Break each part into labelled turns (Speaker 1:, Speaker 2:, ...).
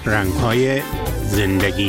Speaker 1: رنگ‌های زندگی.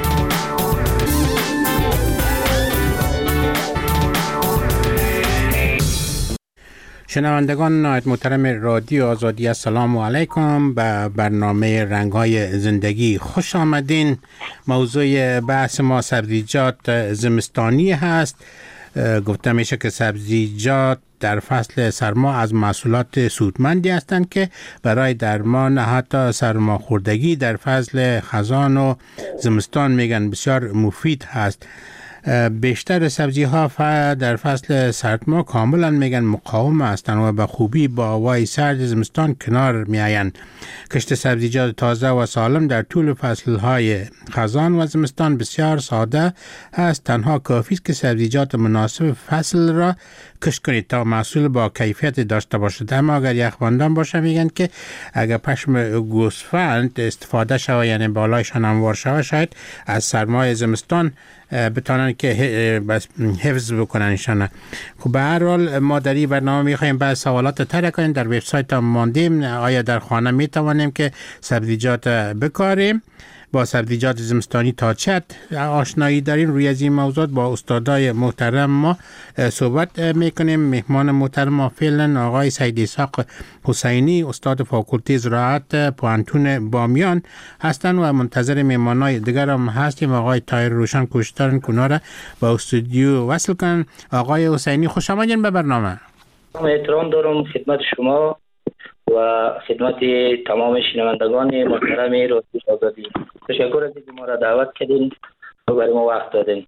Speaker 1: شنوندگان نهایت محترم رادیو آزادی، السلام علیکم. به برنامه رنگ‌های زندگی خوش آمدین. موضوع بحث ما سبزیجات زمستانی هست. گفته میشه که سبزیجات در فصل سرما از محصولات سودمندی هستند که برای درمان حتی سرماخوردگی در فصل خزان و زمستان میگن بسیار مفید هست. بیشتر سبزی ها در فصل سرما کاملا میگن مقاوم هستند و به خوبی با هوای سرد زمستان کنار میآیند. کشت سبزیجات تازه و سالم در طول فصل های خزان و زمستان بسیار ساده است. تنها کافی است که سبزیجات مناسب فصل را کشت کنید تا محصول با کیفیت داشته باشد. اما اگر یخبندان باشه میگن که اگر پشم گوسفند استفاده شود، یعنی بالایشان هموار شود، شاید از سرمای زمستان بتونن که حفظ بکننشان. خب به هر حال ما در این برنامه میخوایم بعض سوالات طرح کنیم. در وبسایت هم ماندیم آیا در خانه میتوانیم که سبزیجات بکاریم. با سبزیجات زمستانی تا چه آشنایی داریم؟ روی از این موضوع با استادای محترم ما صحبت میکنیم. مهمان محترم ما فعلا آقای سید اسحاق حسینی، استاد فاکولته زراعت پوهنتون بامیان هستند و منتظر مهمانای دیگر هم هستیم. آقای طاهر روشن کوشش کنا را با استودیو وصل کن. آقای حسینی خوش آمدین به برنامه.
Speaker 2: احترام دارم خدمت شما و خدمت تمام شنوندگان محترم رادیو آزادی. تشکر از اینکه ما را دعوت کردین و برای ما وقت دادین.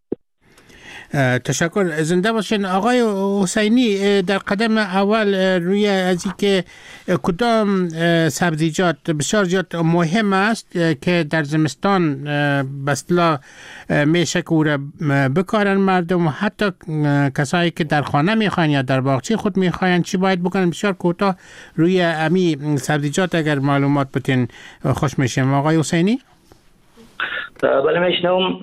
Speaker 1: تشکر، زنده باشین. آقای حسینی، در قدم اول روی از اینکه کدام سبزیجات بسیار زیاد مهم است که در زمستان به اصطلاح میشه که او را بکارن مردم و حتی کسایی که در خانه میخواین یا در باغچه خود میخواین چی باید بکنن؟ بسیار کوتاه روی امی سبزیجات اگر معلومات بتین خوش میشیم. آقای حسینی.
Speaker 2: بله میشنم.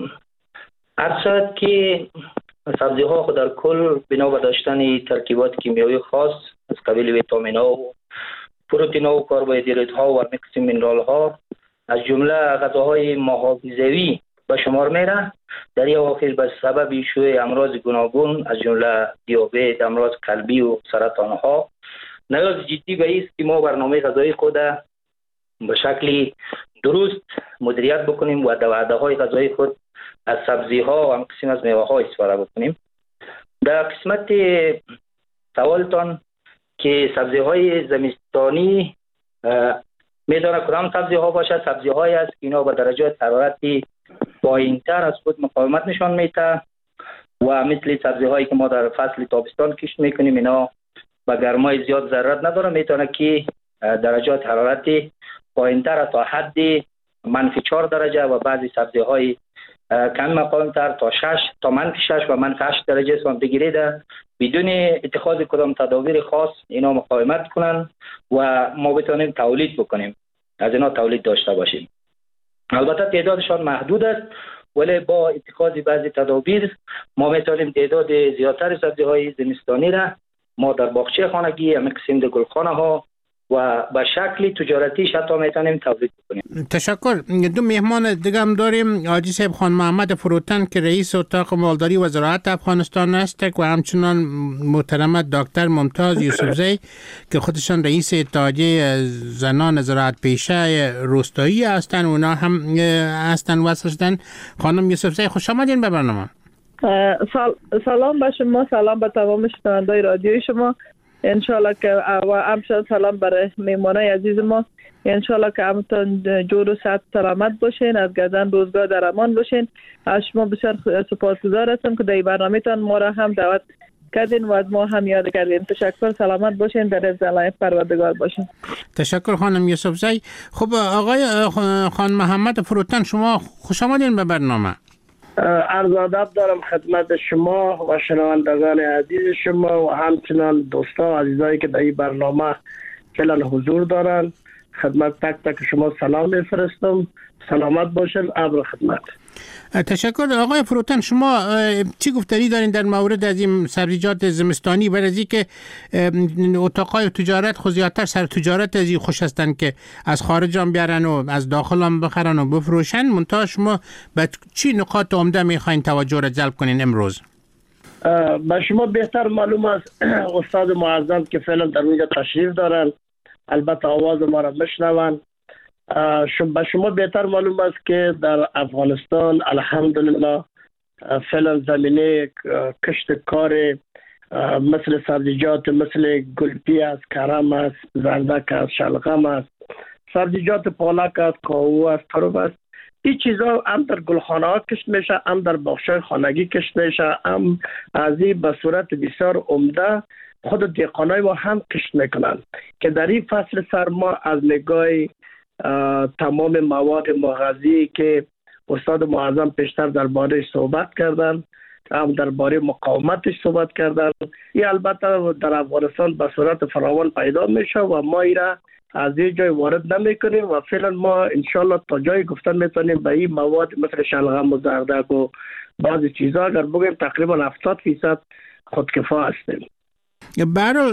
Speaker 2: عرض که سبزی ها خود در کل بنا به داشتن ترکیبات کیمیایی خاص از قبیل ویتامین ها و پروتئین ها و کربوهیدرات ها و میکس مینرال ها از جمله غذاهای محافظوی به شمار میره. در این اواخر به سبب شیوع امراض گوناگون از جمله دیابت، امراض قلبی و سرطان ها نیاز جدی به است که ما برنامه غذایی خود به شکل درست مدیریت بکنیم و در وعده های غذایی خود از سبزی ها و هم قسم از میوه ها استفاده بکنیم. در قسمت سوالتان که سبزی های زمستانی میدانه کدام سبزی ها باشه، سبزی های است که اینا به درجات حرارتی پایین تر از خود مقاومت نشان میده و مثل سبزی هایی که ما در فصل تابستان کشت میکنیم اینا به گرمای زیاد ضرورت نداره، میتونه که درجات حرارتی پایین تر تا حد -4 درجه و بعضی سبزی های کم مقاوم تر تا -6 و -8 درجه سانتی بگیرید بدون اتخاذ کدام تدابیر خاص اینا مقاومت کنن و ما بتونیم تولید بکنیم، از اینا تولید داشته باشیم. البته تعدادشان محدود است ولی با اتخاذ بعضی تدابیر ما میتونیم تعداد زیادتر سبزی های زمستانی را ما در باغچه خانگی همه قسم گلخانه ها و به شکل تجارتی حتی میتونیم تولید کنیم.
Speaker 1: تشکر. دو مهمان دیگه هم داریم. حاجی صاحب خان محمد فروتن که رئیس اتاق مالداری و زراعت افغانستان است و همچنان محترمه دکتر ممتاز یوسفزی که خودشان رئیس اتحادیه زنان زراعت پیشه روستایی هستند. اونا هم هستن وصلشدن. خانم یوسفزی خوش آمدین به برنامه.
Speaker 3: سلام به شما، سلام به تمام شنوندگان رادیوی شما. انشالله که و همچنان سلام برای مهمانای عزیز ما. انشالله که همتون جور و صحت سلامت باشین، از گردن روزگار در امان باشین. از شما بسیار سپاسگزار هستم که در برنامه تان ما را هم دعوت کردین و از ما هم یاد کردین. تشکر، سلامت باشین، در حفظ الله پروردگار باشین.
Speaker 1: تشکر خانم یوسفزی. خب آقای خان محمد فروتن، شما خوش آمدین به برنامه.
Speaker 4: عرض ادب دارم خدمت شما و شنوندگان عزیز شما و همچنان دوستا و عزیزایی که در این برنامه فعلا حضور دارن. خدمت تک تک شما سلام میفرستم. سلامت باشین. ابر خدمت.
Speaker 1: تشکر. آقای فروتن، شما چی گفتنی دارین در مورد از این سبزیجات زمستانی؟ بعد از اینکه اتاقای تجارت خود زیادتر سر تجارت از این خوش هستن که از خارج هم بیارن و از داخل هم بخرن و بفروشن، منتها شما به چی نقاط عمده میخواین توجه را جلب کنین امروز؟
Speaker 4: به شما بهتر معلوم است استاد معظم که فعلا در اونجا تشریف دارن، البته آواز ما را میشنون. به شما بهتر معلوم است که در افغانستان الحمدلله فعلا زمینه کشت کار مثل سبزیجات مثل گلپی است، کرم است، زردک است، شلغم است، سبزیجات پالک است، کاهو است، ترب است. این چیزا هم در گلخانه ها کشت میشه، هم در باغچه خانگی کشت میشه، هم از این به صورت بسیار عمده خود دیقانای ما هم کشت میکنن که در این فصل سرما از نگاه تمام مواد مغذی که استاد معظم پیشتر درباره صحبت کردن، هم درباره مقاومتش صحبت کردن، این البته در افغانستان به صورت فراوان پیدا میشه و ما ایرا از یه جای وارد نمیکنیم و فعلا ما انشالله تا جای گفتن میتونیم به این مواد مثل شلغم و زردک و بعضی چیزها اگر بگیم تقریبا 70% خودکفا هستیم.
Speaker 1: برحال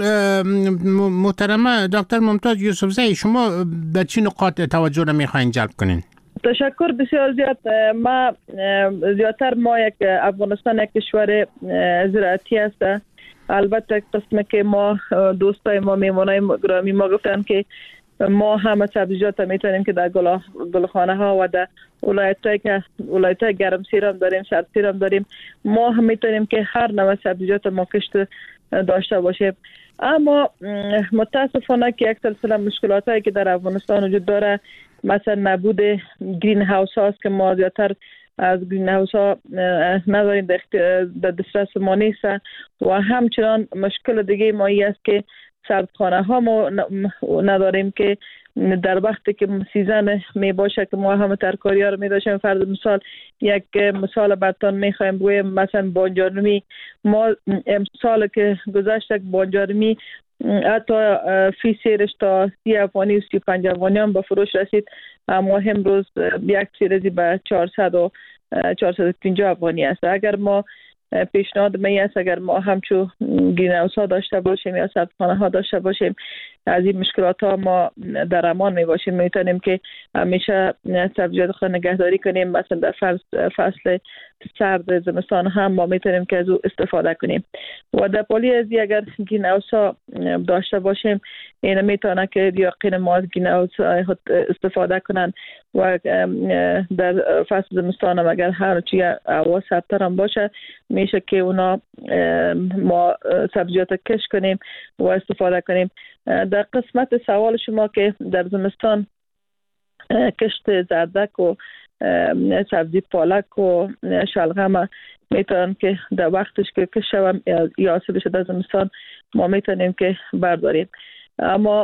Speaker 1: محترمه دکتر ممتاز یوسفزئی، شما به چی نقاط توجه را میخواین جلب کنین؟
Speaker 3: تشکر بسیار زیاد. ما زیادتر ما یک افغانستان یک کشور زراعتی است. البته قسمی که ما دوستای ما میمونای گرامی ما گفتن که ما همه سبزیجات میتونیم که در گلخانه ها و در ولایت گرمسیر هم داریم، سردسیر هم داریم، ما هم میتونیم که هر نوع سبزیجات ما کشت داشته باشیم. اما متاسفانه که یک سلسله مشکلات هایی که در افغانستان وجود داره، مثلا نبود گرین هاوس هاست که ما زیادتر از گرین هاوس ها نداریم، در دسترس ما نیست و همچنان مشکل دیگه ما این است که سردخانه ها ما نداریم که در وقتی که سیزن می باشه که ما همه ترکاری ها رو می داشتیم. فرض مثال یک مثال براتون می خواهیم بگویم، مثلا بانجارمی ما امسال که گذشت بانجارمی حتی فی سیرش تا 30 افغانی و 35 افغانی هم به فروش رسید، اما امروز یک سیرزی به 400 و 450 افغانی است. اگر ما پیشنهاد می است اگر ما همچو گرین هاوس ها داشته باشیم یا سردخانه ها داشته باشیم، از این مشکلات ها ما در امان می باشیم، میتونیم که همیشه سبزیجات خود نگهداری کنیم. مثلا در فصل سرد زمستان هم ما میتونیم که از او استفاده کنیم و در پالی از اگر گرین هاوس ها داشته باشیم، این میتونه که یقین ما از گرین هاوس استفاده کنن و در فصل زمستان هم اگر هر چی هوا سردتر هم باشه میشه که اونا ما سبزیجات کش کنیم و استفاده کنیم. در قسمت سوال شما که در زمستان کشت زردک و سبزی پالک و شلغم میتونن که در وقتش که کش شوم یا حاصلش در زمستان ما میتونیم که برداریم. اما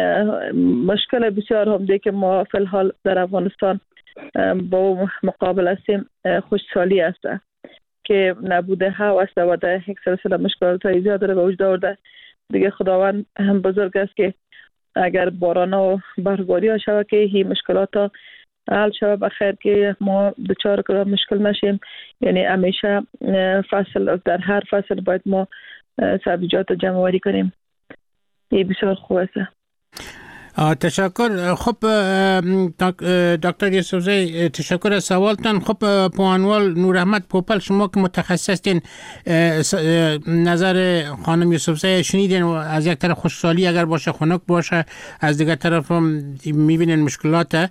Speaker 3: مشکل بسیار هم دیگه که ما فی الحال در افغانستان با مقابل هستیم خشکسالی است که نبوده هوا است و در یک سلسله مشکلات های زیاد به وجود آورده. دیگه خداوند هم بزرگ است که اگر باران و برفباری ها شود که این مشکلات ها حل شود بخیر که ما دچار کدام مشکل نشیم. یعنی همیشه در هر فصل باید ما سبزیجات جمع آوری کنیم. این بسیار خوب است.
Speaker 1: تشکر. خب دکتر یوسفزئی تشکر از سوالتان. خب پوانوال نور احمد پوپل، شما که متخصص هستین نظر خانم یوسفزئی شنیدین و از یک طرف خوشحالی اگر باشه خنک باشه، از دیگر طرف هم میبینین مشکلات.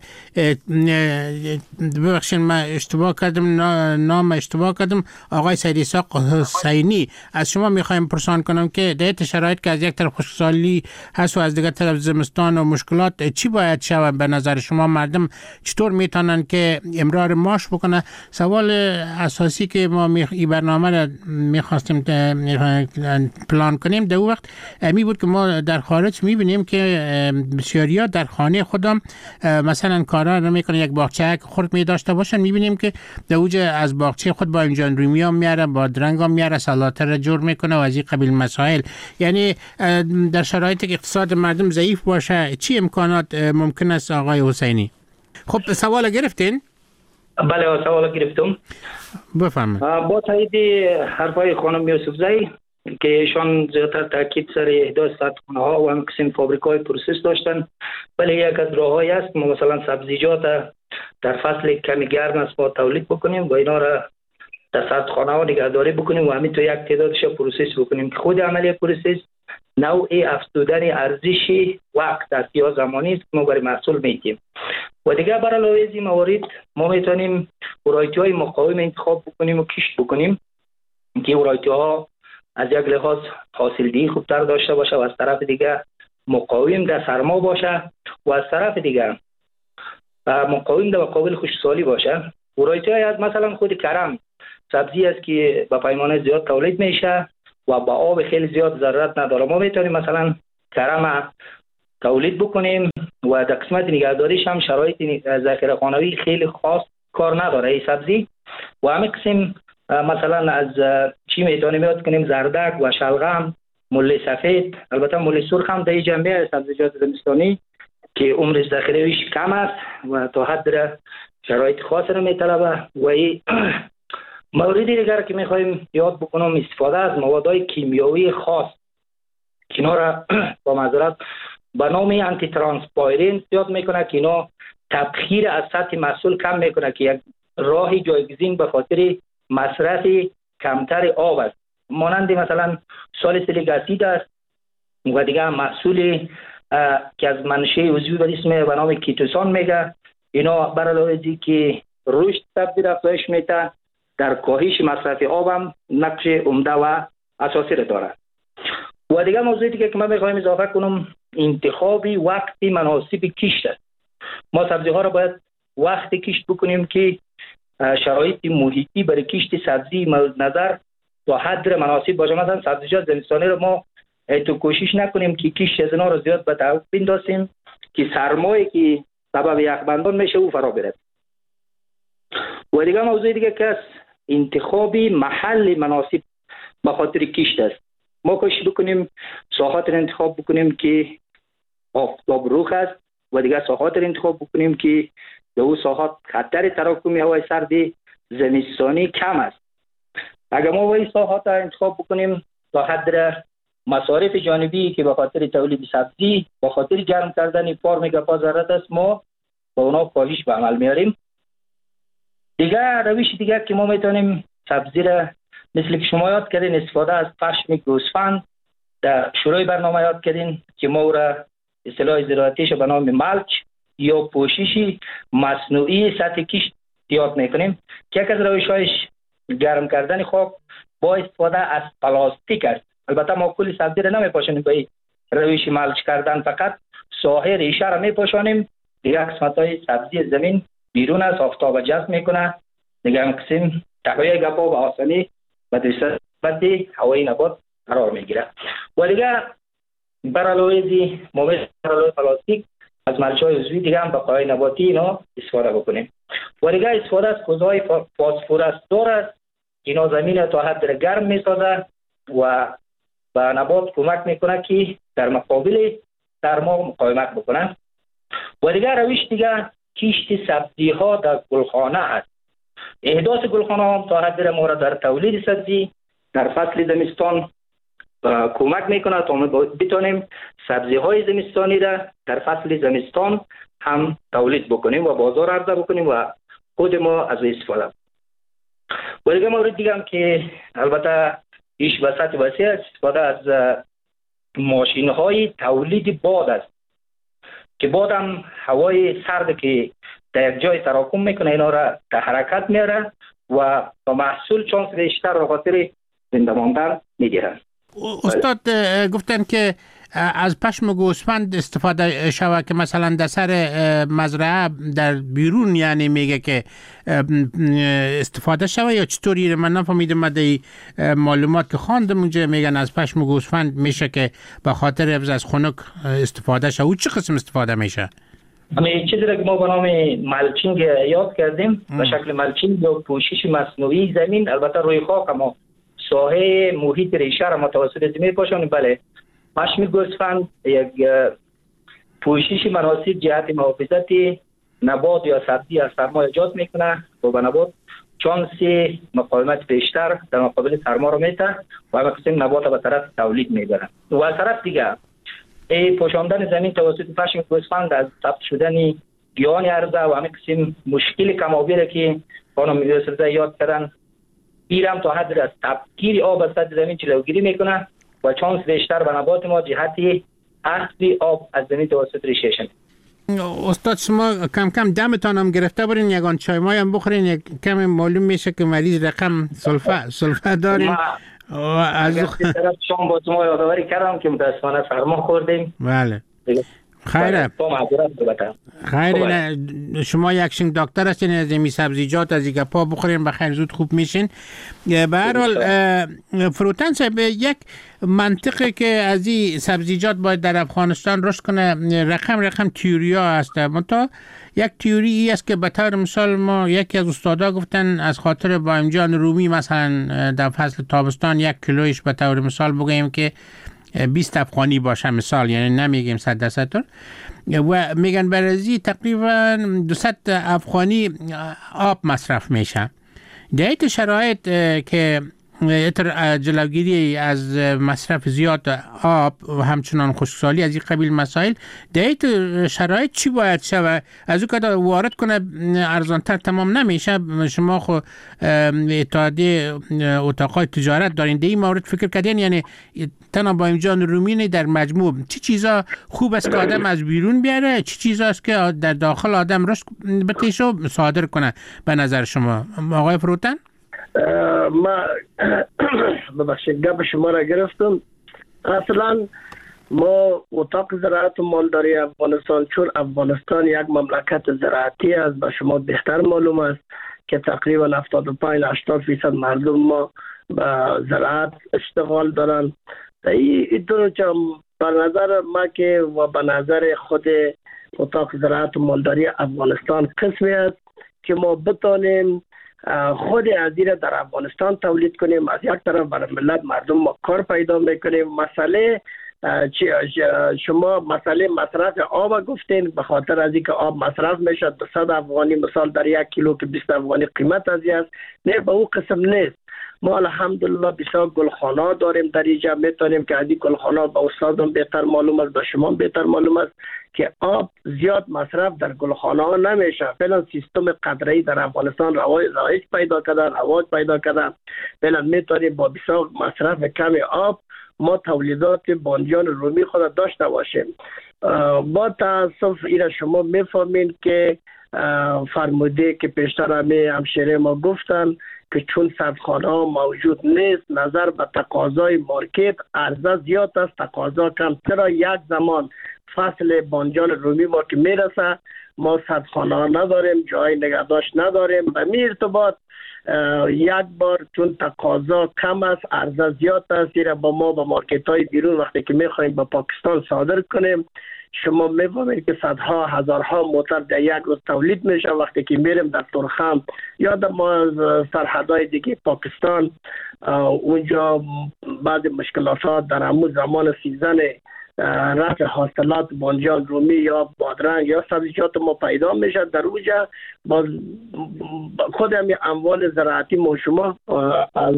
Speaker 1: ببخشید من اشتباه کردم، نام اشتباه کردم، آقای سید اسحاق حسینی. از شما میخوایم پرسان کنم که در شرایط که از یک طرف خوشحالی هست و از دیگر طرف زمستان و مشکلات، چی باید شود به نظر شما؟ مردم چطور میتونن که امرار معاش بکنه؟ سوال اساسی که ما این برنامه را میخواستیم پلان کنیم در وقت می بود که ما در خارج میبینیم که بسیاریا در خانه خودم مثلا کارا رو میکنه، یک باغچه خرد می داشته باشن، میبینیم که در اوج از باغچه خود با انجان رومی ها میاره، با درنگ ها میاره، سلاطه را جور میکنه و از این قبیل مسائل. یعنی در شرایطی که اقتصاد مردم ضعیف باشه چی امکانات ممکن است آقای حسینی؟ خب سوال گرفتین؟
Speaker 2: بله سوال گرفتم.
Speaker 1: بفرمایید.
Speaker 2: با تایید حرفای خانم یوسفزئی که ایشان زیادتر تاکید سر احداث صادخانه ها و هم قسم فابریکای پروسس داشتن، ولی یک از راه‌هایی است ما مثلا سبزیجات در فصل کمی گرم است ما تولید بکنیم و اینا را در صادخانه ها نگهداری بکنیم و همین تو یک تعدادش پروسس بکنیم که خود عملیه پروسس نوع افزودن ارزش وقت است یا زمانی است که ما برای محصول میگیم. و دیگه برای علاوه از این موارد ما میتونیم ورایتی های مقاوم انتخاب بکنیم و کشت بکنیم که ورایتی ها از یک لحاظ حاصلدهی خوبتر داشته باشه و از طرف دیگه مقاوم در سرما باشه و از طرف دیگه مقاوم در مقابل خشکسالی باشه. ورایتی های از مثلا خود کرم سبزی است که با پیمانه زیاد تولید میشه و با آب خیلی زیاد ضرورت نداره. ما میتونیم مثلا کرم تولید بکنیم و در قسمت نگهداریش هم شرایط ذخیره خانوی خیلی خاص کار نداره این سبزی. و همین قسم مثلا از چی میتونیم یاد کنیم زردک و شلغم، مله سفید، البته مله سرخ هم در جنبه سبزیجات زمستانی که عمر ذخیره‌ایش کم است و تا حد شرایط خاص رو میطلبه. و این موردی دیگر که میخوایم یاد بکنم استفاده از موادهای کیمیایی خاص که اینا را با معذرت به نام آنتی ترانسپایرنت یاد میکنه که اینا تبخیر از سطح محصول کم میکنه که یک راه جایگزین به خاطر مصرف کمتر آب است. مانند مثلا سالیسیلیک اسید است و دیگه محصول که از منشأ عضوی به اسم به نام کیتوسان میگه. اینا بر علاوه از اینکه رشد سبزی افزایش میده در کاهش مصرف آب هم نقش عمده و اساسی را داره. و دیگه موضوعی دیگه که من میخوایم اضافه کنم انتخابی وقت مناسب کشت است. ما سبزی ها را باید وقت کشت بکنیم که شرایط محیطی برای کشت سبزی مورد نظر تا حد مناسب باشه. مثلا سبزیجات زمستانی رو ما تو کوشش نکنیم که کشت از اینا رو زیاد به تعویق بندازیم که سرمایی که سبب یخبندان میشه او فرا بره. و دیگه موضوع دیگه که انتخاب محل مناسب به خاطر کشت است. ما کوشش بکنیم ساحات را انتخاب بکنیم که آفتاب روخ است و دیگه ساحات را انتخاب بکنیم که در اون ساحات خطر تراکم هوای سرد زمستانی کم است. اگر ما این ساحات را انتخاب بکنیم تا حد مصارف جانبی که به خاطر تولید سبزی به خاطر گرم کردن فارم گپا ضرورت است ما با اونا کاهش به عمل میاریم. دیگه روش دیگه که ما میتونیم سبزی را مثل که شما یاد کردین استفاده از پشم گوسفند در شروع برنامه یاد کردین که ما را اصطلاح زراعتیش به نام ملچ یا پوشش مصنوعی سطح کشت یاد میکنیم که یک از روش‌هایش گرم کردن خاک با استفاده از پلاستیک است. البته ما کلی سبزی را نمیپاشونیم به روش ملچ کردن، فقط ساحه ریشه را میپاشونیم. دیگه قسمت‌های سبزی زمین بیرون از آفتاب جذب میکنه. دیگه هم قسم تهویه گپا به آسانی و درصد هوای نبات قرار میگیره. و دیگه بر علاوه ازی ما بر علاوه پلاستیک از ملچ‌های عضوی دیگه هم بقای نباتی اینا استفاده بکنیم. و دیگه استفاده از کوزه‌های فسفرس دار است که اینا زمین تا حد گرم میسازه و به نبات کمک میکنه که در مقابل سرما مقاومت بکنه. و دیگه روش دیگه کشت سبزی ها در گلخانه است. احداث گلخانه هم تا حد ما را در تولید سبزی در فصل زمستان کمک میکنه تا ما بتونیم سبزی های زمستانی را در فصل زمستان هم تولید بکنیم و بازار عرضه بکنیم و خود ما از استفاده. و دیگه مورد دیگه هم که البته ایش به سطح وسیع استفاده از ماشین های تولید باد است که باد هم هوای سرد که در یک جای تراکم میکنه اینا را در حرکت میاره و با محصول چانس بیشتر را خاطر زنده ماندن میگیرن.
Speaker 1: استاد گفتن که از پشم گوسفند استفاده شوه که مثلا در سر مزرعه در بیرون یعنی میگه که استفاده شوه یا چطوری؟ من نفهمیدم. مده معلومات که خواندم اونجا میگن از پشم گوسفند میشه که به خاطر حفظ از خنک استفاده شوه. او چه قسم استفاده میشه؟
Speaker 2: همین چیزی را که ما به نام ملچینگ یاد کردیم به شکل ملچینگ یا پوشش مصنوعی زمین، البته روی خاک ما ساحه محیط ریشه را متوسط زمین پاشونیم. بله، پشم گوسفند یک پوشش مناسب جهت محافظت نبات یا سبزی از سرما ایجاد میکنه و نبات چانس مقاومت بیشتر در مقابل سرما رو میده و همه قسم نبات به طرف تولید میبره. و از طرف دیگه پوشاندن زمین توسط فرش گوسفند از ثبت شدن گیاهان عرضه و همه قسم مشکل کمابیره که خانم میرسرده یاد کردن، ایرم تا حد از تبخیر آب از سطح زمین جلوگیری میکنه و چانس بیشتر به نبات ما جهتی اخذ آب از زمین توسط ریشهشن.
Speaker 1: استاد شما کم کم دمتان هم گرفته برین، یگان چای مای هم بخورین، یک کم معلوم میشه که مریض رقم سلفه دارین.
Speaker 2: و از طرف شما با شما یادآوری کردم که متاسفانه سرما خوردیم.
Speaker 1: بله خیره خیره. شما یک شنگ دکتر هستین، از این سبزیجات از این گپا بخورین بخیر زود خوب میشین. به هر حال فروتن صاحب، یک منطقه که از این سبزیجات باید در افغانستان رشد کنه رقم تیوریا هست. منتها یک تیوری ای است که به طور مثال ما یکی از استادا گفتن از خاطر بایم جان رومی مثلا در فصل تابستان 1 کیلویش به طور مثال بگیم که 20 افغانی باشه مثال، یعنی نمیگیم 100% و میگن برازی تقریبا 200 افغانی آب مصرف میشه. در این شرایط که جلوگیری از مصرف زیاد آب و همچنان خشکسالی از این قبیل مسائل، در این شرایط چی باید شود؟ از او که وارد کنه ارزانتر تمام نمیشه. شما خو اتحادیه اتاقای تجارت دارین، در این مورد فکر کردین؟ یعنی تنها با امجان رومینی در مجموع چی چیزا خوب است که آدم از بیرون بیاره، چی چیزا است که در داخل آدم رشد بتیش و صادر کنه به نظر شما آقای فروتن؟
Speaker 4: ما ببخشید گپ شما را گرفتم. اصلا ما اتاق زراعت و مالداری افغانستان، چون افغانستان یک مملکت زراعتی است، به شما بهتر معلوم است که تقریبا 75-80% مردم ما به زراعت اشتغال دارن. این دو به نظر ما که و به نظر خود اتاق زراعت و مالداری افغانستان قسمی است که ما بتانیم خود ازیره در افغانستان تولید کنیم، از یک طرف برای ملت مردم ما کار پیدا میکنیم. مسئله شما مسئله مصرف آب گفتین، به خاطر از اینکه آب مصرف میشه 200 افغانی مثال در 1 کیلو که 20 افغانی قیمت از است، نه به اون قسم نیست. ما الحمدلله بسیار گلخانه داریم در اینجا، میتونیم که از این گلخانه به استادم بهتر معلوم است، به شما بهتر معلوم است که آب زیاد مصرف در گلخانه ها نمیشه. فعلا سیستم قطره‌ای در افغانستان رایج پیدا کرده. فعلا میتونیم با بسیار مصرف کم آب ما تولیدات بانجان رومی خود داشته باشیم. با تاسف اینا شما میفهمین که فرموده که پیشتر همشیره ما گفتن که چون صدخانه ها موجود نیست، نظر به تقاضای مارکت عرضه زیاد است، تقاضا کم. چرا یک زمان فصل بانجان رومی ما که میرسه ما صدخانه ها نداریم، جای نگهداشت نداریم. به می ارتباط یک بار چون تقاضا کم است عرضه زیاد است، زیرا با ما با مارکت های بیرون وقتی که میخوایم به پاکستان صادر کنیم شما می‌فهمید که صدها هزارها موتر در یک روز تولید میشه. وقتی که میریم در ترخم یا در سرحدهای دیگه پاکستان، اونجا بعض مشکلات در همون زمان سیزن رفع حاصلات بانجان رومی یا بادرنگ یا سبزیجات ما پیدا میشه، در اونجا باز خود همین اموال زراعتی ما شما از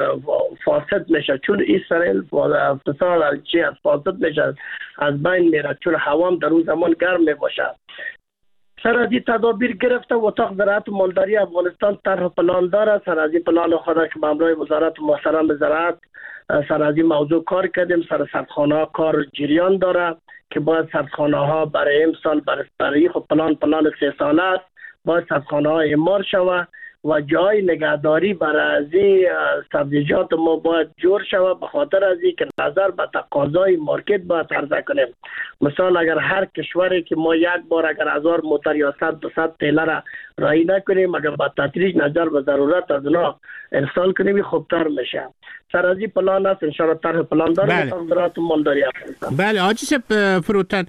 Speaker 4: فاسد میشه، چون اسرائیل فساد چی از فاسد میشه، از بین میره، چون هوام در اون زمان گرم میباشه. سرازی تدابیر گرفته و اتاق زراعت و مالداری افغانستان طرح پلان داره. سرازی پلان خود که به همراه وزارت محترم زراعت سرازی موضوع کار کردیم. سردخانه ها کار جریان داره که باید سردخانه ها برای امسال برای خود پلان 3 ساله است، باید سردخانه ها اعمار شود و جای نگهداری برای سبزیجات ما باید جور شود، به خاطر از این که نظر به تقاضای مارکت باید عرضه کنیم. مثلا اگر هر کشوری که ما یک بار اگر 1000 موتر یا 100-200 تیله را رایی نکنیم، اگر با تدریج نظر به ضرورت از اونا ارسال کنیم خوبتر میشه. سرازی پلان است، ان شاء الله طرح پلان داریم. زراعت و مالداری افغانستان.
Speaker 1: بله آجی فروتن،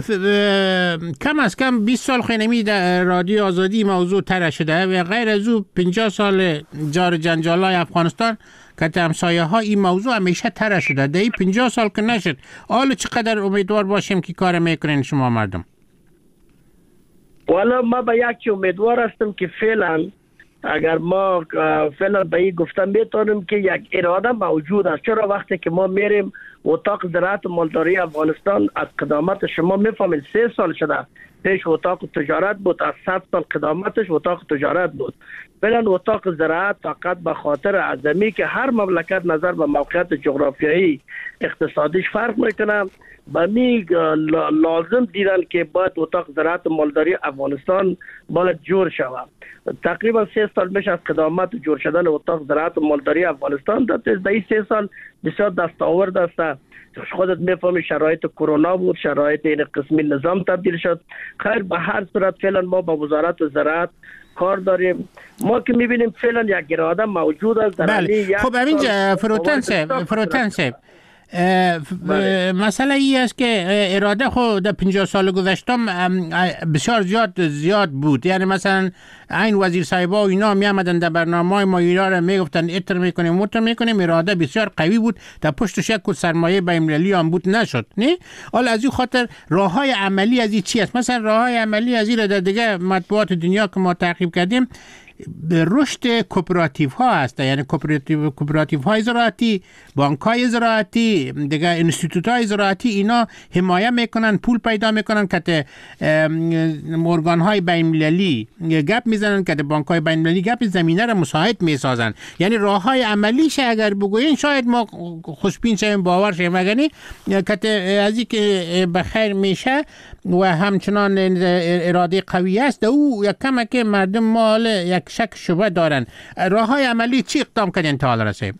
Speaker 1: کم از کم 20 سال خینمی در رادیو آزادی موضوع طرح شده و غیر از او 50 سال جار جنجالای افغانستان که همسایه ها این موضوع همیشه طرح شده. در این 50 سال که نشد، حالا چقدر امیدوار باشیم که کار میکنین شما مردم؟
Speaker 4: والا ما به یک امیدوار هستم که فعلا اگر ما فعلا به این گفتن میتونیم که یک اراده موجود است. چرا وقتی که ما میریم اتاق زراعت مالداری افغانستان از قدامت شما میفهمید 3 سال شده پیش اتاق تجارت بود، از 100 سال قدامتش اتاق تجارت بود. فعلا اتاق زراعت فقط به خاطر عظمی که هر مملکت نظر به موقعیت جغرافیایی اقتصادیش فرق میکنه به می لازم دیدن که باید اتاق زراعت مالداری افغانستان باید جور شود. تقریبا 3 سال میشه از قدامت جور شدن اتاق زراعت مالداری افغانستان. در این 3 سال بسیار دستاورد است. خودت میفهمی شرایط کرونا بود، شرایط این قسمی نظام تبدیل شد. خیر به هر صورت فعلا ما با وزارت زراعت کار داریم. ما که میبینیم فعلا یک اراده موجود است.
Speaker 1: بله. خب اینجا فروتن صاحب مسئله ای است که اراده خود در 50 سال گذشته بسیار زیاد بود. یعنی مثلا این وزیر صاحبا و اینا می آمدن در برنامه‌های ما اینا را میگفتن اتر میکنیم اراده بسیار قوی بود. در پشتش یک سرمایه بین‌المللی هم بود نشد. نه حالا از این خاطر راههای عملی از این چی است؟ مثلا راههای عملی از این را در دیگه مطبوعات دنیا که ما تعقیب کردیم رشد کوپراتیو ها هست. یعنی کوپراتیو های زراعتی، بانک های زراعتی، دیگه انستیتوت های زراعتی اینا حمایه میکنن، پول پیدا میکنن که ارگان های بین المللی گپ میزنن، که بانک های بین المللی گپ زمینه را مساعد میسازن. یعنی راه های عملیش اگر بگوین شاید ما خوشبین شویم، باور شویم. مگنی که از این که بخیر میشه و همچنان اراده قوی است او یک کم که مردم مال یک شک شبه دارن. راه های عملی چی اقدام کردین تا حالا رسید؟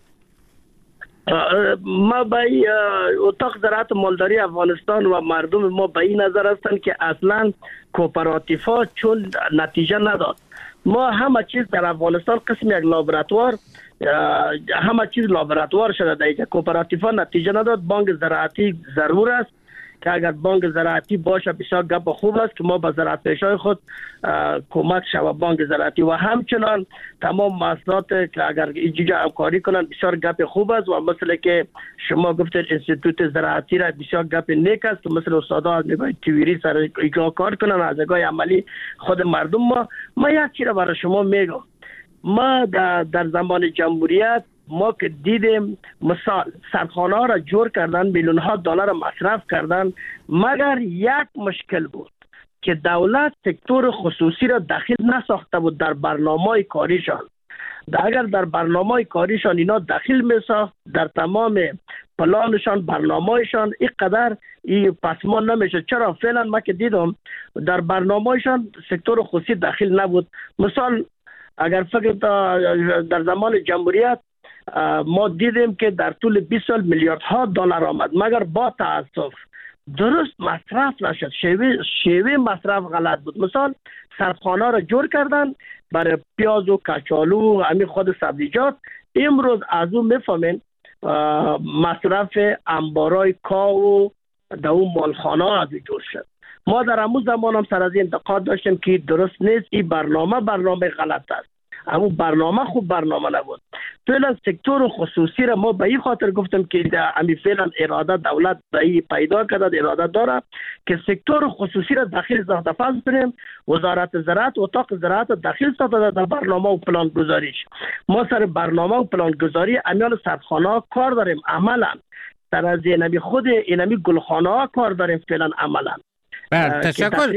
Speaker 4: ما به اتاق زراعت مالداری افغانستان و مردم ما به این نظر هستند که اصلا کوپراتیف ها چون نتیجه نداد. ما همه چیز در افغانستان قسم یک لابراتوار، همه چیز لابراتوار شده در اینجا. کوپراتیف ها نتیجه نداد. بانک زراعتی ضرور است که اگر بانک زراعتی باشه بسیار گپ خوب است که ما به زراعت پیشای خود کمک شود بانک زراعتی و همچنان تمام محصولات که اگر اینجا همکاری کنن بسیار گپ خوب است. و مثل که شما گفتید انستیتوت زراعتی را بسیار گپ نیک است که مثل استادا از نگاه تیوری سر ایجا کار کنن، از نگاه عملی خود مردم. ما یک چیز را برای شما میگم. ما در زمان جمهوریت ما که دیدیم مثال سرخانه ها را جور کردن، میلیون ها دلار مصرف کردن، مگر یک مشکل بود که دولت سکتور خصوصی را داخل نساخته بود در برنامه کاریشان. اگر در برنامه کاریشان اینا داخل میساخت در تمام پلانشان برنامهشان اینقدر پسمان نمیشه. چرا؟ فعلا ما که دیدم در برنامهشان سکتور خصوصی داخل نبود. مثال اگر فکر در زمان جمهوریت ما دیدیم که در طول 20 سال میلیاردها دلار آمد، مگر با تاسف درست مصرف نشد. شیوه مصرف غلط بود. مثال سرخانه را جور کردن برای پیاز و کچالو و همین خود سبزیجات. امروز از اون میفهمین مصرف انبارای کاو در اون مالخانه از جور شد. ما در همون زمان هم سر از انتقاد داشتیم که درست نیست، این برنامه غلط است. اما برنامه خوب برنامه نبود. فعلا سکتور خصوصی را ما به این خاطر گفتم که امی فعلا اراده دولت به این پیدا کرده، اراده داره که سکتور خصوصی را داخل ساخته. فرض کنیم وزارت زراعت اتاق زراعت داخل ساخته در برنامه و پلان گذاریش. ما سر برنامه و پلان گذاری امیال سرخانه ها کار داریم عملا. سر از اینمی خود اینمی گلخانه ها کار داریم فعلا عملا.
Speaker 1: بله تشکر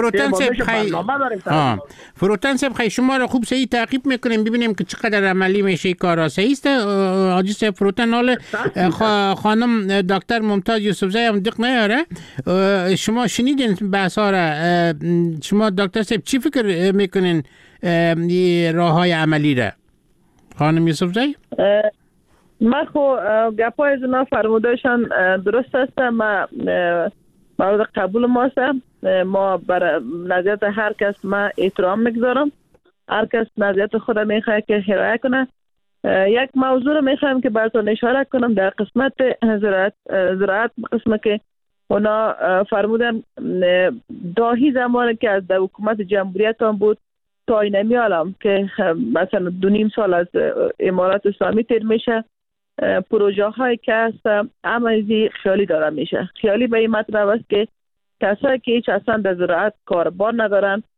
Speaker 1: فروتن صاحب. خیلی شما رو خوب صحیح تعقیب میکنیم ببینیم که چقدر عملی میشه کارا. صحیح است حاجی صاحب فروتن؟ حال خانم دکتر ممتاز یوسفزی هم دق نیاره. شما شنیدین بحث ها را. شما دکتر صاحب چی فکر میکنین راه های عملی را؟ خانم یوسفزی
Speaker 3: ما خو گپای از اونا فرمودهشان درست است. ما مورد قبول ماست. ما بر نظریات هر کس ما احترام میگذارم. هر کس نظریات خود میخواد که حمایت کنه. یک موضوع رو میخوایم که براتون اشاره کنم در قسمت زراعت قسمت که اونا فرمودن داهی زمانی که از حکومت جمهوریت هم بود تا اینمی عالم که مثلا 2.5 سال از امارات اسلامی تیر میشه، پروژه هایی که هست عملی خیالی داره میشه. خیالی به این مطلب است که کسایی که هیچ اصلا در زراعت کاربار ندارن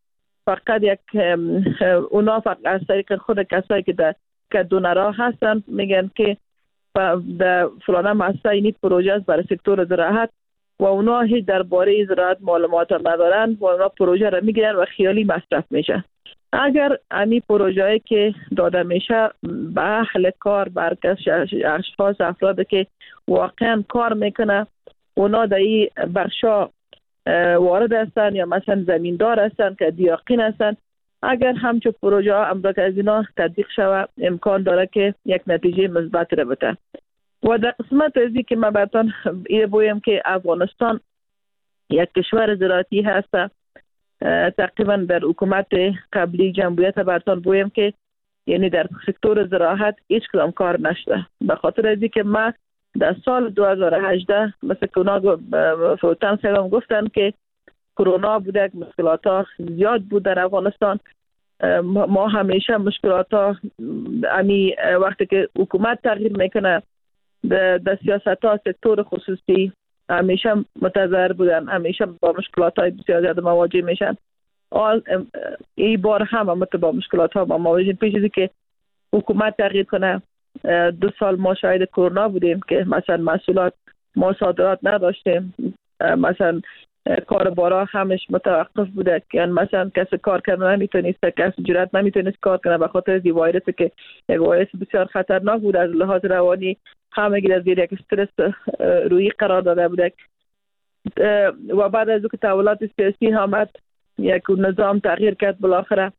Speaker 3: فقط یک اونا فقط از طریق خود کسایی که دونرها هستن میگن که در فلانه مؤسسه اینی پروژه است برای سکتور زراعت و اونا هیچ درباره زراعت معلومات ندارن و اونا پروژه را میگیرن و خیالی مصرف میشه. اگر امی پروژه‌ای که داده میشه به اهل کار برکش اشخاص افراد که واقعا کار میکنه اونا در این بخشا وارد هستن یا مثلا زمیندار هستن که دیاقین هستن، اگر همچون پروژه ها امروز از اینا تطبیق شود امکان داره که یک نتیجه مثبت را بده. و در قسمت ازی که من براتون بگویم که افغانستان یک کشور زراعتی هست، تقریبا در حکومت قبلی جمهوریت براتون بگویم که یعنی در سکتور زراعت هیچ کدام کار نشده، به خاطر ازی که ما در سال 2018 مثل که اونا فوتن سلام گفتن که کرونا بوده، مشکلات ها زیاد بود در افغانستان. ما همیشه مشکلات ها وقتی که حکومت تغییر میکنه در سیاست ها سکتور خصوصی همیشه متضرر بودن، همیشه با مشکلات های بسیار زیاد مواجه میشن. این بار هم با مشکلات ها مواجه پیش ازی که حکومت تغییر کنه. 2 سال ما شاهد کرونا بودیم که مثلا محصولات ما صادرات نداشتیم، مثلا کاربارا همش متوقف بوده، یعنی مثلا کسی کار کردن نمیتونست، کسی جرأت نمیتونست کار کنه به خاطر این ویروسی که یک ویروس بسیار خطرناک بود، از لحاظ روانی همه گیر از زیر یک استرس روحی قرار داده بوده. و بعد از اینکه تحولات سیاسی آمد یک نظام تغییر کرد، بالاخره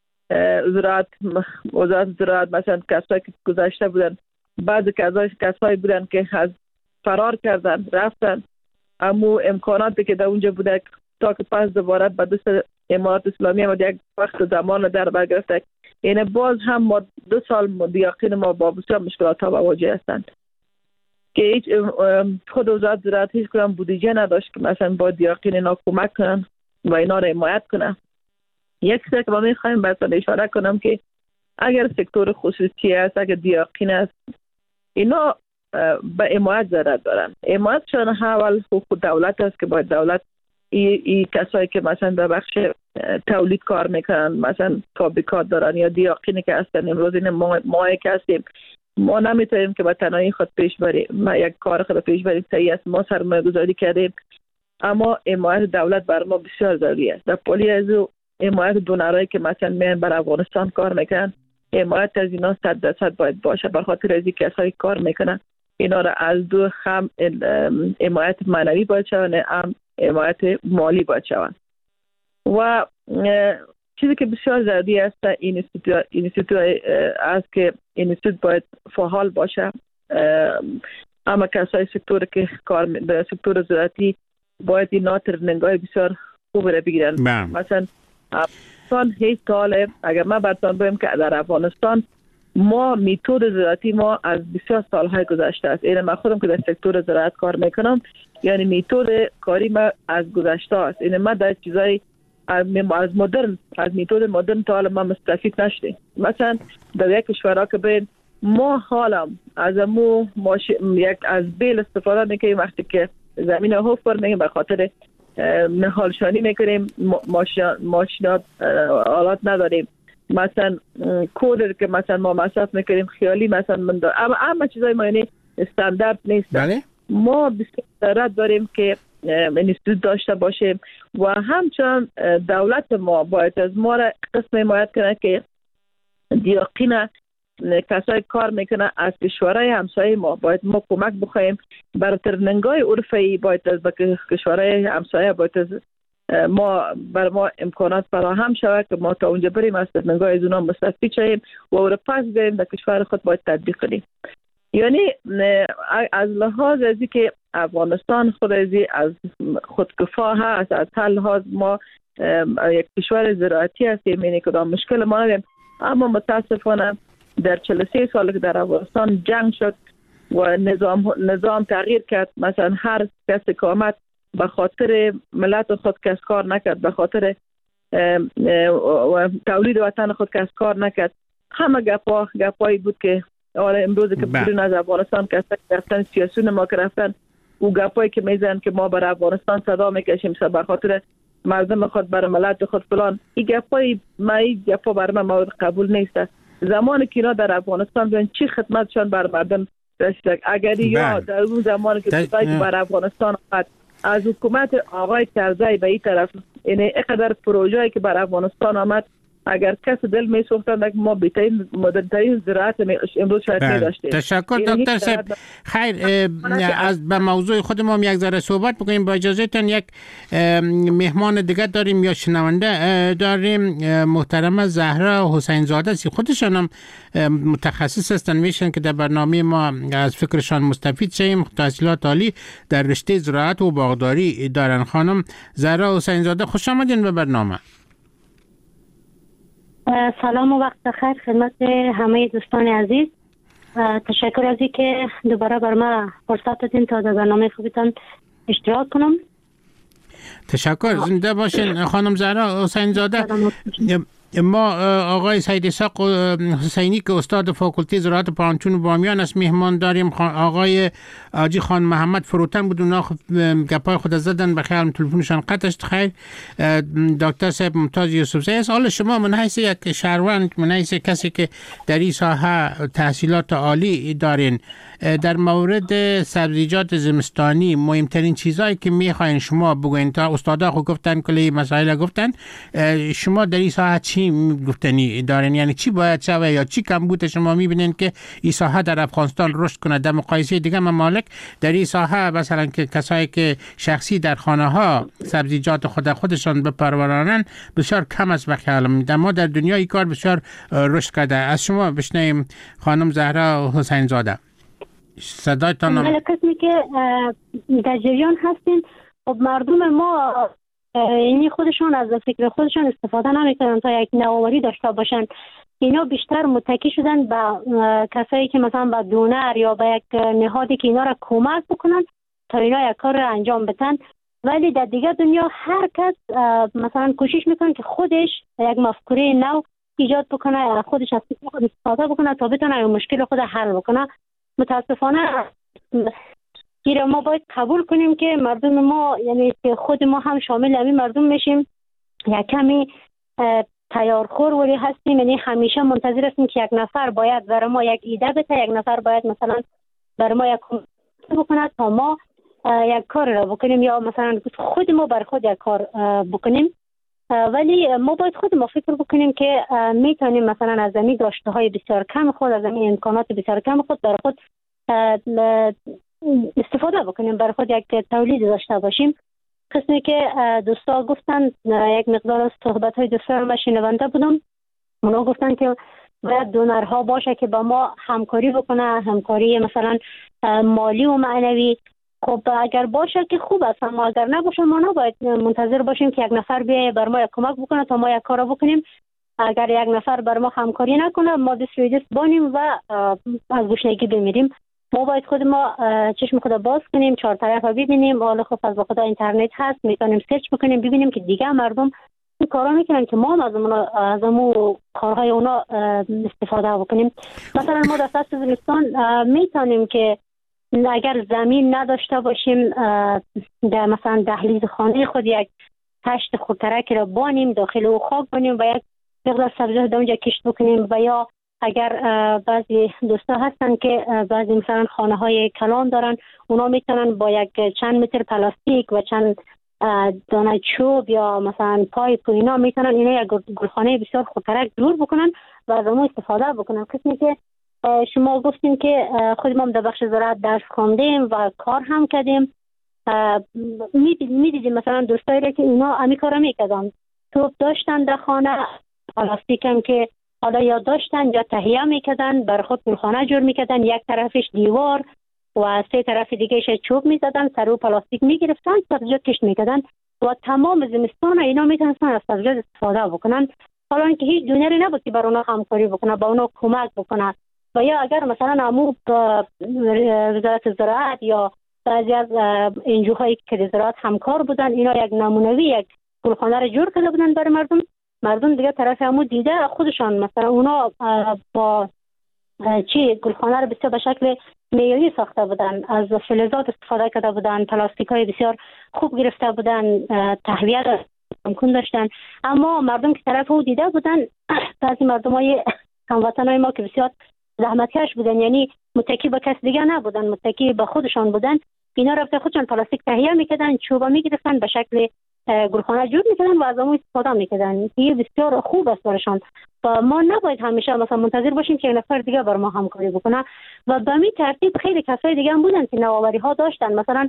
Speaker 3: وزارت زراعت مثلا کسایی که گذاشته بودن، بعضی کسایی بودن که از فرار کردن رفتن، اما امکاناتی که در اونجا بوده تا که پس دوباره به دست امارات اسلامی هم یک وقت زمان در برگرفته. یعنی باز هم ما 2 سال دیاقین ما با بسیار مشکلات ها مواجه هستند که خود وزارت زراعت هیچ کدام بودجه نداشت که مثلا با دیاقین اینا کمک کنن و اینا را حمایت کنن. یک چیزی که ما میخوایم بهتون اشاره کنم که اگر سکتور خصوصی است، اگر دیاقین است، اینا به حمایت ضرورت دارن. حمایتشان اول حقوق دولت است که باید دولت این کسایی که مثلا در بخش تولید کار میکنن، مثلا فابریکات دارن یا دیاقینی که هستن، امروز این ما که هستیم ما نمیتونیم که با تنهایی خود پیش بریم، ما یک کار خود پیش بریم، صحیح است ما سرمایه گذاری کردیم، اما حمایت دولت بر ما بسیار ضروری است. در پالی از حمایت دونرایی که مثلا میان بر افغانستان کار میکنن، حمایت از اینا 100% باید باشه، به خاطر از اینکه کسایی کار میکنن اینا را از دو هم حمایت معنوی باید شوند، هم حمایت مالی باید شوند. و چیزی که بسیار ضروری است این اینستیتوت است که اینستیتوت باید فعال باشه. اما کسای سکتور که کار در سکتور زراعتی باید اینا ترنینگ‌های بسیار خوب را بگیرن. مثلا افغانستان هیچ سال اگر من براتون بگم که در افغانستان ما میتود زراعتی ما از بسیار سالهای گذشته است. این من خودم که در سکتور زراعت کار میکنم، یعنی میتود کاری ما از گذشته است. این ما در چیزای از میتود مدرن تا حالا ما مستفید نشدیم. مثلا در یک کشورها که بین ما حالا از یک از بیل استفاده میکنیم، وقتی که زمین حفر میکنیم به خاطر نهالشانی میکنیم، ماشینات آلات نداریم، مثلا کود که مثلا ما مصرف میکنیم خیالی مثلا من دارم، اما همه چیزای ما یعنی استاندارد نیست.
Speaker 1: بله؟
Speaker 3: ما بسیار ضرورت داریم که اینستیتوت داشته باشیم و همچنان دولت ما باید از ما را قسم حمایت کنه که دیاقین کسای کار میکنه از کشورهای همسایه ما باید ما کمک بخوایم برای ترنینگ‌های عرفی، باید از کشورهای همسایه باید از بر ما امکانات فراهم شود که ما تا اونجا بریم از ترنینگ‌های از اونا مستفید شویم و او را پس بریم در کشور خود باید تطبیق کنیم. یعنی از لحاظ ازی که افغانستان خود از خودکفا هست، از هر لحاظ ما یک کشور زراعتی هستیم، یعنی کدام مشکل ما نداریم، اما متاسفانه در 43 سال که در افغانستان جنگ شد و نظام تغییر کرد، مثلا هر کسی که آمد به خاطر ملت خود کس کار نکرد، به خاطر تولید وطن خود کس کار نکرد، همه گپایی بود که امروز که بیرون از افغانستان کسایی رفتن سیاسیون ما که رفتن و گپایی که میزنن که ما بر افغانستان صدا میکشیم به خاطر مردم خود بر ملت خود فلان، این گپای ما، این گپا بر من مورد قبول نیست. زمانی که اینا در افغانستان بیان چی خدمتشان بر مردم رسید، اگر یا در اون زمانی که خدایی که بر افغانستان آمد از حکومت آقای کرزی به این طرف، یعنی اینقدر پروژه‌ای که بر افغانستان آمد، اگر کس دل می سوختند که ما بهترین مدرن‌ترین زراعت امروز شاید نداشتیم.
Speaker 1: تشکر دکتر صاحب. خیر، از به موضوع خودمون یک ذره صحبت بکنیم. با اجازهتون یک مهمان دیگه داریم یا شنونده داریم، محترم زهرا حسین زاده سی، خودشان هم متخصص هستن، میشن که در برنامه ما از فکرشان مستفید شیم. تحصیلات عالی در رشته زراعت و باغداری دارن. خانم زهرا حسین زاده، خوش آمدین به برنامه.
Speaker 5: سلام و وقت بخیر خدمت همه دوستان عزیز. تشکر از اینکه دوباره بر ما فرصت دادین تا در برنامه خوبتان اشتراک کنم.
Speaker 1: تشکر، زنده باشین خانم زهرا حسین زاده. ما آقای سید اسحاق حسینی که استاد فاکولته زراعت پانچون بامیان است میهمان داریم. آقای آجی خان محمد فروتن بود، اونا گپای خود زدن، به خیال تلفنشان قطع شد. خیر، دکتر صاحب ممتاز یوسفزی است. حالا شما من حیث یک شهروند، من حیث کسی که در این ساحه تحصیلات عالی دارین، در مورد سبزیجات زمستانی مهمترین چیزایی که میخواین شما بگوین، تا استادا خود گفتن کلی مسائل گفتن، شما در این ساحه چی گفتنی دارین؟ یعنی چی باید شوه یا چی کمبود شما میبینین که این ساحه در افغانستان رشد کنه در مقایسه دیگه ممالک؟ در این ساحه مثلا که کسایی که شخصی در خانه ها سبزیجات خودشان بپرورانن بسیار کم است به خیال من. ما در دنیای کار بسیار رشد کرده. از شما بشنویم خانم زهرا حسین زاده. صدایتان
Speaker 5: هم قسمی که در جریان هستین. خب مردم ما اینی خودشون از فکر خودشون استفاده نمیکنن تا یک نوآوری داشته باشن. اینا بیشتر متکی شدن به کسایی که مثلا به دونر یا به یک نهادی که اینا را کمک بکنن تا اینا یک کار را انجام بدن. ولی در دیگه دنیا هر کس مثلا کوشش میکنه که خودش یک مفکوره نو ایجاد بکنه، خودش از خود استفاده بکنه تا بتونه مشکل خود حل بکنه. متاسفانه گیره ما باید قبول کنیم که مردم ما، یعنی خود ما هم شامل همین مردم میشیم، یک کمی تیارخور ولی هستیم. یعنی همیشه منتظر هستیم که یک نفر باید برای ما یک ایده بده، یک نفر باید مثلا برای ما یک کمک بکنه تا ما یک کار را بکنیم، یا مثلا خود ما بر خود یک کار بکنیم. ولی ما باید خود ما فکر بکنیم که میتونیم مثلا از زمین داشته های بسیار کم خود، از زمین امکانات بسیار کم خود برای خود استفاده بکنیم، برای خود یک تولید داشته باشیم. قسمی که دوستا گفتن، یک مقدار از صحبت های دوستا رو شنونده بودم، اونا گفتن که باید دونرها باشه که با ما همکاری بکنه، همکاری مثلا مالی و معنوی. خب اگر باشه که خوب است، اما اگر نباشه ما نباید منتظر باشیم که یک نفر بیایه بر ما یک کمک بکنه تا ما یک کار بکنیم. اگر یک نفر بر ما همکاری نکنه ما دست روی دست بانیم و از گشنگی بمیریم. ما باید خود ما چشم خود باز کنیم، چهار طرفه ببینیم. حالا خب از خدا اینترنت هست، میتونیم سرچ بکنیم ببینیم که دیگه مردم این کارا میکنن که ما هم از اون کارهای اونا استفاده بکنیم. مثلا ما در فصل زمستان میتونیم که اگر زمین نداشته باشیم در مثلا دهلیز خانه خود یک تشت خودترک را بانیم، داخل او خاک بانیم و یک مقدار سبزیجات در اونجا کشت بکنیم. و یا اگر بعضی دوستا هستن که بعضی مثلا خانه های کلان دارن، اونا میتونن با یک چند متر پلاستیک و چند دانه چوب یا مثلا پایپ و اینا میتونن اینا یک گلخانه بسیار خودترک دور بکنن و از اون استفاده بکنن. قسمی که شما گفتین که خود ما در بخش زراعت درس خواندیم و کار هم کردیم، میدیدیم مثلا دوستایی را که اینا همی کارا میکردن، توپ داشتن در خانه، پلاستیک هم که حالا یا داشتن یا تهیه میکردن، بر خود گلخانه جور میکردن، یک طرفش دیوار و سه طرف دیگهش چوب میزدن، سر او پلاستیک میگرفتن، سبزیجات کشت میکردن و تمام زمستان اینا میتونستن از سبزیجات استفاده بکنن. حالا اینکه هیچ دونری نبود که بر اونا همکاری بکنه، با اونا کمک بکنه. و یا اگر مثلا عمو وزارت زراعت یا بعضی از انجوهایی که زراعت همکار بودن، اینا یک نمونوی یک گلخانه رو جور کرده بودن برای مردم دیگه طرف عمو دیده خودشان مثلا اونا با گلخانه رو بسیار به شکل معیاری ساخته بودن، از فلزات استفاده کرده بودن، پلاستیک های بسیار خوب گرفته بودن، تهویه امکان داشتن. اما مردم که طرف او دیده بودن، بعضی مردمای هموطنای ما که بسیار زحمتکش بودن، یعنی متکی به کس دیگه نبودن، متکی به خودشان بودن، اینا رفته خودشان پلاستیک تهیه میکردن، چوبا میگرفتن، به شکل گورخانه جور میکردن و از اون استفاده میکردن. این بسیار خوب است برشان و ما نباید همیشه مثلا منتظر باشیم که یک نفر دیگه بر ما همکاری بکنه. و به همین ترتیب خیلی کسای دیگه هم بودن که نوآوری ها داشتن، مثلا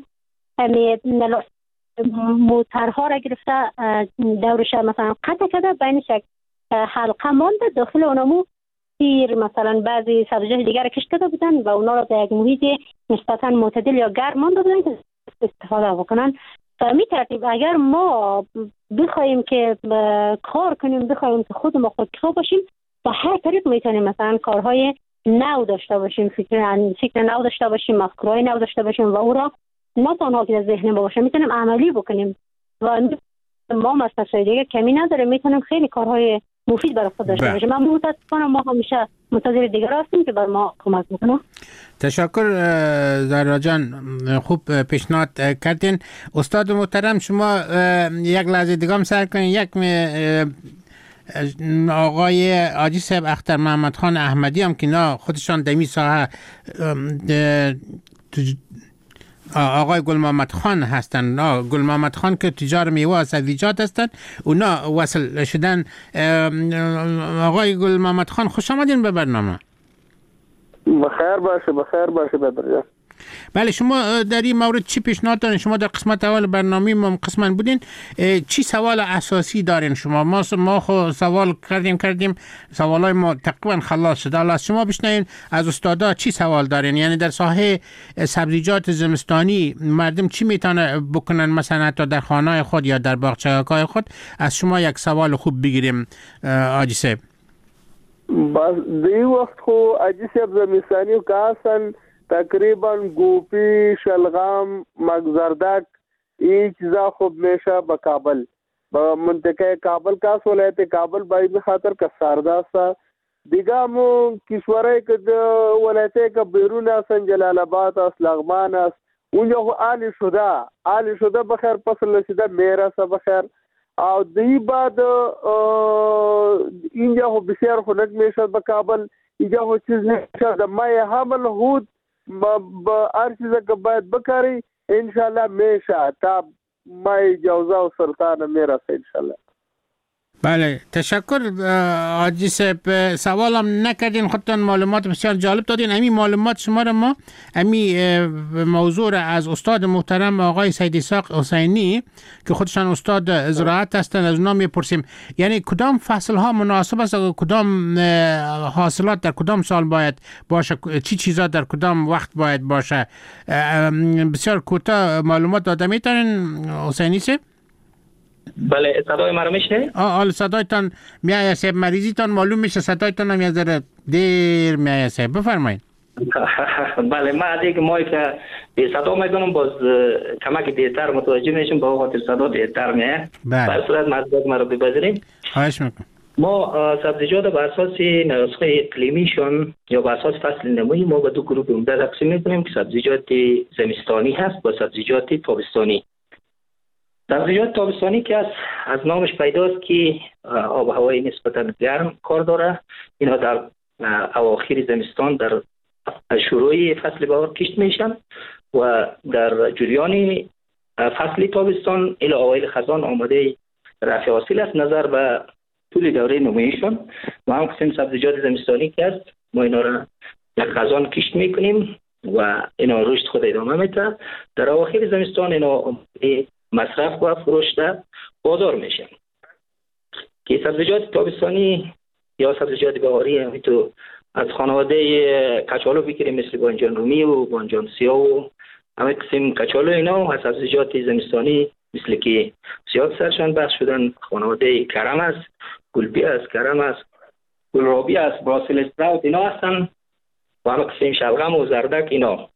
Speaker 5: موترها را گرفته دورش مثلا قطع کرده، بینش یک حلقه مانده، داخل اونمو تیر مثلا بعضی سبزیجات دیگر را کش کرده بودن و اونا را در یک محیط نسبتا معتدل یا گرم مانده بودن که استفاده بکنن. به می ترتیب اگر ما بخوایم که کار کنیم، بخوایم که خود ما خودکار باشیم، با هر طریق میتونیم مثلا کارهای نو داشته باشیم، فکر نو داشته باشیم، مفکورهای نو داشته باشیم و او را نه تنها که در ذهن ما باشه، میتونیم عملی بکنیم و ما مثلا دیگه کمی نداره، میتونیم خیلی کارهای مفید برای خود داشته باشیم. من متاسفانه ما همیشه منتظر دیگر هستیم که بر ما کمک بکنه.
Speaker 1: تشکر زهرا جان، خوب پیشنهاد کردین. استاد محترم شما یک لحظه دیگه هم سر کنین. یک آقای حاجی صاحب اختر محمد خان احمدی هم که نه خودشان دمی ساحه آقای گل محمد خان هستن، گل محمد خان که تجار میوه و سبزیجات هستن، اونا وصل شدن. آقای گل محمد خان خوش آمدین به برنامه.
Speaker 6: بخیر باشه بدر.
Speaker 1: بله، شما در این مورد چی پیشنهاد دارین؟ شما در قسمت اول برنامه ما قسمت بودین، چی سوال اساسی دارین شما؟ ما خو سوال کردیم سوالای ما تقریبا خلاص شده. حالا شما بشنوین از استادا چی سوال دارین، یعنی در ساحه سبزیجات زمستانی مردم چی میتونه بکنن، مثلا حتی در خانه خود یا در باغچه‌های خود. از شما یک سوال خوب بگیریم حاجی صاحب.
Speaker 6: بس دی وقت خو حاجی صاحب زمستانی کاسن تقریبا گوپی، شلغم، مگزردک این چیزا خوب میشه به کابل، به منطقه کابل کاس ولایت کابل باید بخاطر که سرداسا دیگه مو کشوره که ولایت که بیرون هستن، جلال آباد است، لغمان است، اونجا خو عالی شده بخیر فصل رسیده میرسه بخیر. او دی بعد اینجا خو بسیار خنک میشه به کابل، اینجا خو چیز نمیشه ده مای حمل هود با هر چیزه که باید بکاری انشالله میشه تا مای جوزه و سرطان میرسه انشالله.
Speaker 1: بله تشکر حاجی صاحب. سوالم نکردین، خودتان معلومات بسیار جالب دادین. همین معلومات شما را ما همین موضوع را از استاد محترم آقای سید اسحاق حسینی که خودشان استاد زراعت هستند از اونا میپرسیم، یعنی کدام فصل ها مناسب است، کدام حاصلات در کدام سال باید باشه، چی چیزا در کدام وقت باید باشه. بسیار کوتاه معلومات داده میتونین حسینی صاحب؟
Speaker 2: بله صدای مرا میشنه؟
Speaker 1: حالا صدایتان میایه صاحب، مریضیتان معلوم میشه، صدایتان هم یه ذره دیر میایه صاحب، بفرمایید.
Speaker 2: بله ما از یک مایی که به صدا میکنم باز کمک دیرتر متوجه میشم، با خاطر صدا دیرتر میایه.
Speaker 1: بله
Speaker 2: به صورت معذرت مرا بپذیرید.
Speaker 1: خواهش میکنم.
Speaker 2: ما سبزیجات بر اساس نسخه اقلیمیشون یا بر اساس فصل نمویی ما به دو گروه عمده تقسیم میکنیم که سبزیجات زمستانی هست با سبزیجات تابستانی. سبزیجات تابستانی که از نامش پیداست که آب و هوای نسبتا گرم کار داره، اینا در اواخر زمستان در شروع فصل بهار کشت میشن و در جریان فصل تابستان الی اوایل خزان آماده رفع حاصل است. نظر به طول دوره نمویشون و هم قسم سبزیجات زمستانی که است ما اینا را در خزان کشت میکنیم و اینا رشد خود ادامه میده. در اواخر زمستان اینا مصرف و فروش در بازار میشه. که سبزیجات تابستانی یا سبزیجات بهاری هم تو از خانواده کچالو بگیریم، مثل بانجان رومی و بانجان سیاه و همه قسم کچالو اینا، و سبزیجات زمستانی مثل که زیاد سرشان بحث شدن خانواده کرم است، گلبی است، کرم است، گلرابی است، براسل اسپراوت اینا هستن و همه قسم شلغم و زردک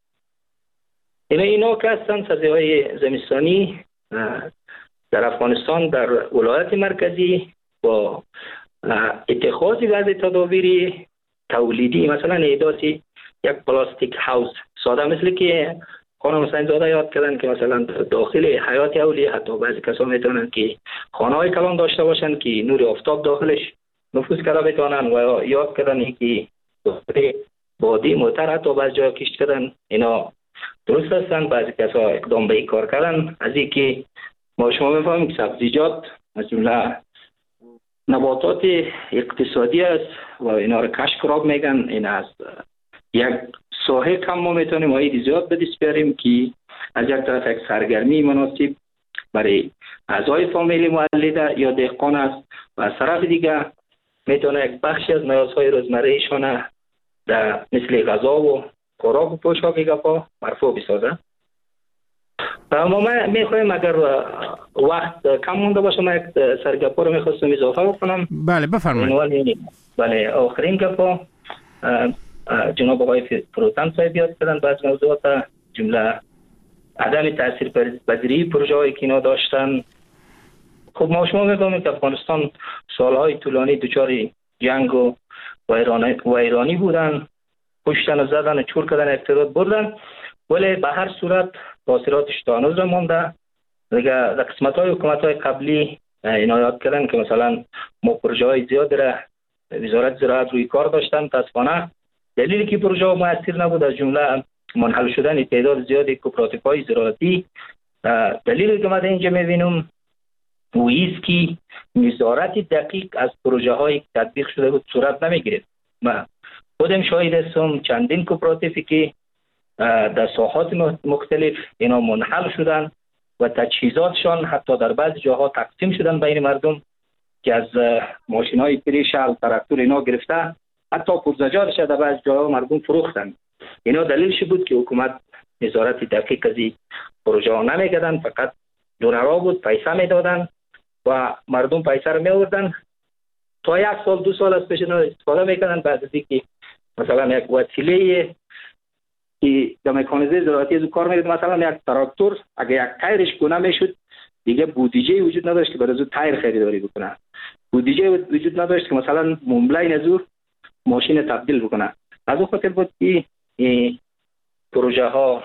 Speaker 2: اینا که هستن سبزیهای زمستانی در افغانستان در ولایت مرکزی با اتخاذ بعض تدابیر تولیدی، مثلا ایجاد یک پلاستیک هاوس ساده مثل که خانم حسین زاده یاد کردن که مثلا داخل حیات اولیه حتی بعضی کسا میتونن که خانه‌های کلان داشته باشن که نور آفتاب داخلش نفوذ کرده بتونن، و یاد کردن که داخل وادی موتر حتی بعضی جا کشت کردن. اینا درست هستن. بعضی کسا اقدام به این کار کردن. از اینکه ما شما میفهمیم که سبزیجات از جمله نباتات اقتصادی است و اینا رو کاش کراب میگن. این از یک ساحه کم ما میتونیم آید زیاد به دست بیاریم که از یک طرف یک سرگرمی مناسب برای اعضای فامیل مولد یا دهقان است و از طرف دیگه میتونه یک بخشی از نیازهای روزمره ایشان در مثل غذا و خوراک و پوشاک گپا مرفوع بسازه. ما میخوایم اگر وقت کم مونده باشه ما یک سرگپا رو میخواستم اضافه بکنم.
Speaker 1: بله بفرمایید.
Speaker 2: بله آخرین گپا جناب آقای فروتن صاحب یاد کردن بعض موضوعات جمله عدم تاثیرپذیری پروژه هایی که اینا داشتن. خب ما شما میگم که افغانستان سالهای طولانی دچار جنگ و ویرانی بودن، کشتن و زدن و چور کردن اقتدار بردن، ولی به هر صورت تاثیراتش تا هنوز مانده. دیگه در قسمت های حکومت های قبلی اینا یاد کردن که مثلا ما پروژه های زیاد را وزارت زراعت روی کار داشتن، متاسفانه دلیلی که پروژه ها مؤثر نبود از جمله منحل شدن تعداد زیادی کوپراتیف های زراعتی. دلیلی که ما اینجا میبینیم و ایست که نظارت دقیق از پروژه های تطبیق شده بود صورت نمیگیرد. ما خودم شاهد هستم چندین کوپراتیفی که در ساحات مختلف اینا منحل شدن و تجهیزاتشان حتی در بعض جاها تقسیم شدن بین مردم که از ماشین های پریشل تراکتور اینا گرفته حتی پرزجارش در بعض جاها مردم فروختن. اینا دلیلش بود که حکومت نظارت دقیق از این پروژه ها نمیکردن، فقط دونرها بود پیسه میدادن و مردم پیسه رو میوردن تا یک سال دو سال از پیش استفاده میکردن. بعد از اینکه مثلا یک وسیله که در مکانیزه زراعتی از کار میرد، مثلا یک تراکتور اگه یک تایرش کنه میشد دیگه بودجه وجود نداشت که برای زود تایر خریداری بکنه، بودجه وجود نداشت که مثلا مبلغ نزور ماشین تبدیل بکنه. از اون خاطر بود که پروژه ها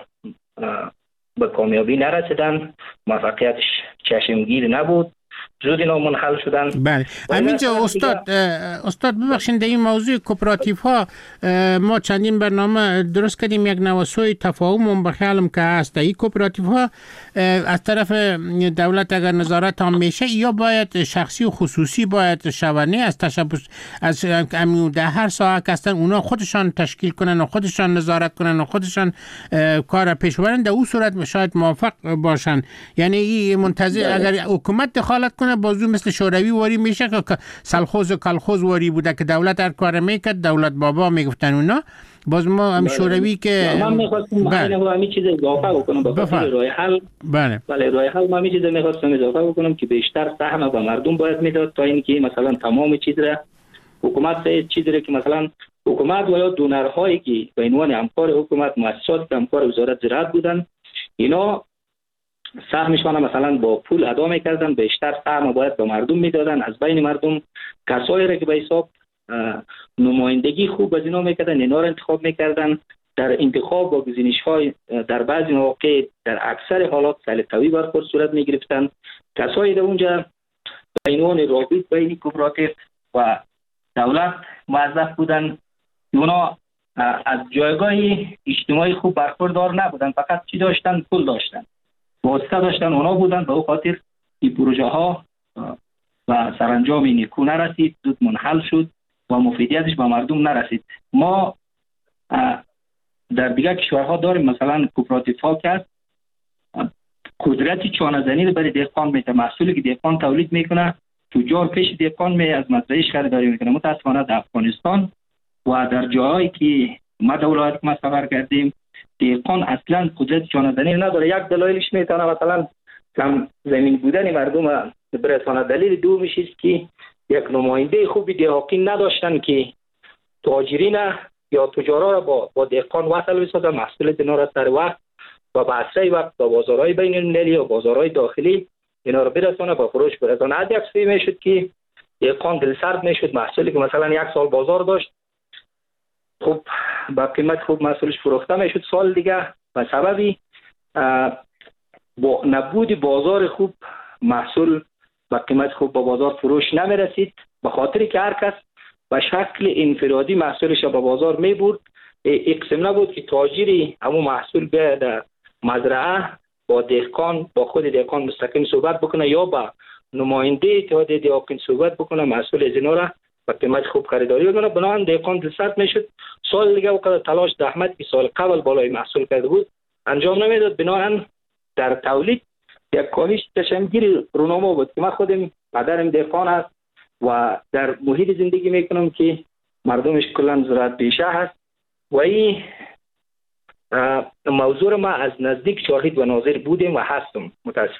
Speaker 2: به کامیابی نرسیدن، موفقیتش چشمگیر نبود، زود اینا منحل شدن.
Speaker 1: بله همینجا استاد ببخشید در این موضوع کوپراتیف ها ما چندین برنامه درست کردیم، یک نوسوی تفاهم به خیالم که هست. این کوپراتیف ها از طرف دولت اگر نظارت هم میشه یا باید شخصی و خصوصی باید شونی از تشبس از در هر ساحه که هستن اونا خودشان تشکیل کنن و خودشان نظارت کنن و خودشان کار پیش ببرن، در اون صورت شاید موفق باشن. یعنی این منتظر اگر حکومت دخالت کنه بازو مثل شوروی واری میشه که سلخوز و کلخوز واری بوده که دولت هر کار میکرد، دولت بابا میگفتن اونا. باز ما هم شوروی که
Speaker 2: من میخواستم همین چیز اضافه بکنم به خاطر راه حل. بله راه حل من چیز میخواستم اضافه بکنم که بیشتر سهم به مردم باید میداد تا اینکه مثلا تمام چیز را حکومت چیزی را که مثلا حکومت و یا دونرهایی که به عنوان همکار حکومت مؤسسات همکار وزارت زراعت بودن اینا سهمشان مثلا با پول ادا میکردن، بیشتر سهم باید به مردم میدادن. از بین مردم کسایی را که به حساب نمایندگی خوب از اینا میکردن اینا را انتخاب میکردن. در انتخاب و گزینش های در بعضی مواقع در اکثر حالات سلیقه‌ای برخورد صورت میگرفتن. کسایی در اونجا به عنوان رابط بین کوپراتیف و دولت موظف بودن. اونا از جایگاه اجتماعی خوب برخوردار نبودن، فقط چی داشتن؟ پول داشتن، واسطه داشتن، اونا بودن. به خاطر این پروژه ها و سرانجام نیکو نرسید، زود منحل شد و مفیدیتش به مردم نرسید. ما در دیگر کشورها داریم مثلا کوپراتیف ها که قدرت چانه‌زنی رو برای دهقان میده، محصولی که دهقان تولید میکنه تجار پیش دهقان می از مزرعه‌اش خریداری میکنه. متاسفانه در افغانستان و در جاهایی که ما دولت ما سفر کردیم دهقان اصلا قدرت چانه‌زنی نداره. یک دلایلش میتونه مثلا کم زمین بودن مردم برسانه. دلیل دومش است که یک نماینده خوبی دهقانی نداشتن که تاجرین یا تجارا را با دهقان وصل بسازن، محصول اینا را سر وقت و به اسرع وقت به بازارهای بین المللی و بازارهای داخلی اینا را برسانه، با فروش برسانه. از یک سوی میشد که دهقان دلسرد میشد، محصولی که مثلا یک سال بازار داشت خب با قیمت خوب محصولش فروخته میشد، سال دیگه به سببی با نبود بازار خوب محصول با قیمت خوب با بازار فروش نمی رسید، به خاطری که هر کس به شکل انفرادی محصولش به بازار می برد. اقسم نبود که تاجری همون محصول به در مزرعه با دهقان، با خود دهقان مستقیم صحبت بکنه یا با نماینده اتحاد دهقان صحبت بکنه، محصول از اینا را با قیمت خوب خریداری بکنه. بنابراین دهقان دلسرد میشد. سال دیگه وقت تلاش زحمت که سال قبل بالای محصول کرده بود انجام نمیداد. بنابراین در تولید یک کاهش چشمگیر رونما بود که من خودم پدرم دهقان است و در محیط زندگی میکنم که مردمش کلا زراعت پیشه هست و این موضوع ما از نزدیک شاهد و ناظر بودیم و هستم.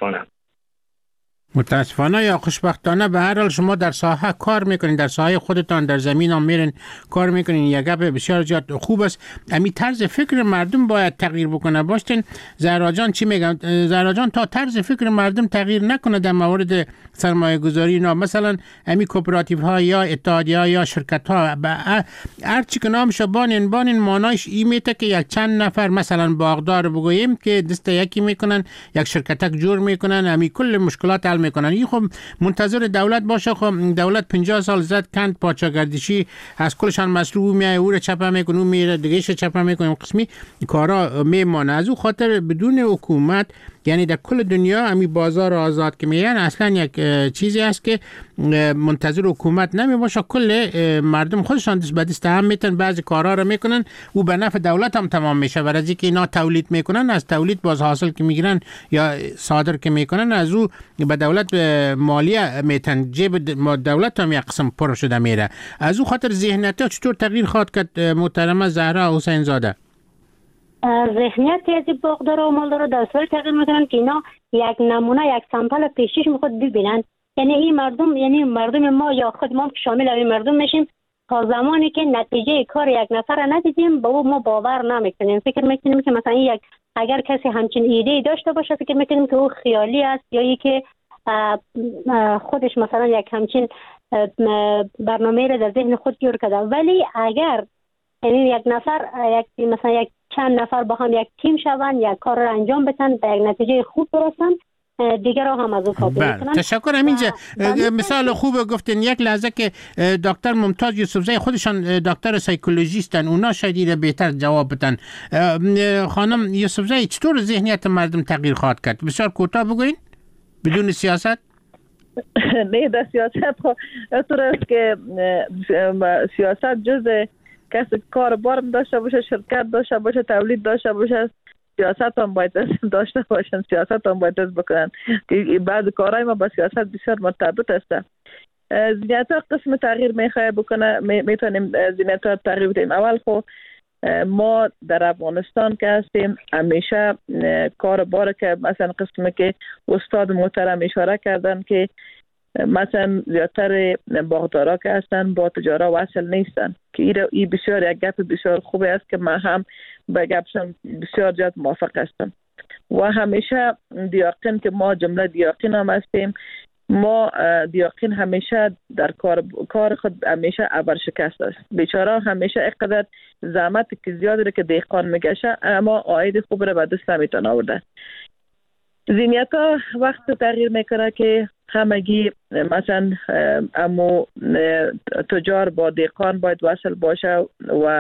Speaker 1: متاسفانه یا خوشبختانه به هر حال شما در ساحه کار میکنین، در ساحه خودتان در زمین هم میرین کار میکنین. یک گپ بسیار زیاد خوب است. امی طرز فکر مردم باید تغییر بکنه. باشین زهرا جان چی میگن؟ زهرا جان تا طرز فکر مردم تغییر نکنه در مورد سرمایه گذاری اینا، مثلا امی کوپراتیو ها یا اتحادیه ها یا شرکت ها هر چی که نامش بانین مانایش این میته که یک چند نفر مثلا باغدار بگوییم که دست یکی میکنن، یک شرکتک جور میکنن، امی کل مشکلات حل میکنن. این خب منتظر دولت باشه. خب دولت 50 سال زد کند پاچاگردشی از کلشان مسئول میای او رو چپا میکنه، میره دیگهش چپا میکنه، قسمی کارا میمانه. از او خاطر بدون حکومت، یعنی در کل دنیا امی بازار آزاد که میگن اصلا یک چیزی است که منتظر حکومت نمی باشه. کل مردم خودشان دست به دست هم میتن بعضی کارها رو میکنن و به نفع دولت هم تمام میشه. و از اینکه اینا تولید میکنن، از تولید باز حاصل که میگیرن یا صادر که میکنن، از او به دولت مالیه میتن، جیب دولت هم یک قسم پر شده میره. از او خاطر ذهنیت چطور تغییر خواهد کرد محترمه زهرا حسین زاده؟
Speaker 5: ذهنیت از باغدارا و مالدارا در صورت تغییر میکنن که اینا یک نمونه، یک سامپل پیشیش میخواد ببینن. یعنی این مردم، یعنی مردم ما یا خود ما که شامل این مردم میشیم، تا زمانی که نتیجه کار یک نفر را ندیدیم به او ما باور نمیکنیم. فکر میکنیم که مثلا یک اگر کسی همچین ایده داشته باشه فکر میکنیم که او خیالی است یا ای که خودش مثلا یک همچین برنامه را در ذهن خود جور کرده. ولی اگر یعنی یک نفر مثلا یک چند نفر با هم یک تیم شوند، یک کار را انجام بدن، به یک نتیجه خوب برسن، دیگر را هم از او کپی میکنن.
Speaker 1: تشکر. همینجا مثال خوب گفتین. یک لحظه که دکتر ممتاز یوسفزی خودشان دکتر سایکولوژیستن، اونا شاید بهتر جواب بدن. خانم یوسفزی چطور ذهنیت مردم تغییر خواهد کرد؟ بسیار کوتاه بگوین بدون سیاست.
Speaker 3: نه در سیاست طور است که سیاست جز کسی کار بارم داشته باشه، شرکت داشته باشه، تولید داشته باشه، سیاست هم باید داشته باشن، سیاست هم باید بکنن که بعض کارهای ما با سیاست بسیار مرتبط است. ذهنیت قسم تغییر میخواه بکنه، میتونیم ذهنیت تغییر بدیم. اول خب ما در افغانستان که هستیم همیشه کار باره که مثلا قسمی که استاد محترم اشاره کردن که مثلا زیادتر باغدارا که هستن با تجارت وصل نیستن، که این بسیار یک گپ بسیار خوبی است که من هم به گپشم بسیار زیاد موافق هستم. و همیشه دیاقین که ما جمله دیاقین هم هستیم، ما دیاقین همیشه در کار خود همیشه ابرشکست است. بیچاره همیشه اینقدر زحمت که زیاده که دهقان میگشه اما عاید خوب را به دست نمیتونه آورده. ذهنیت ها وقت تغییر میکنه که همگی مثلا امو تجار با دهقان باید وصل باشه و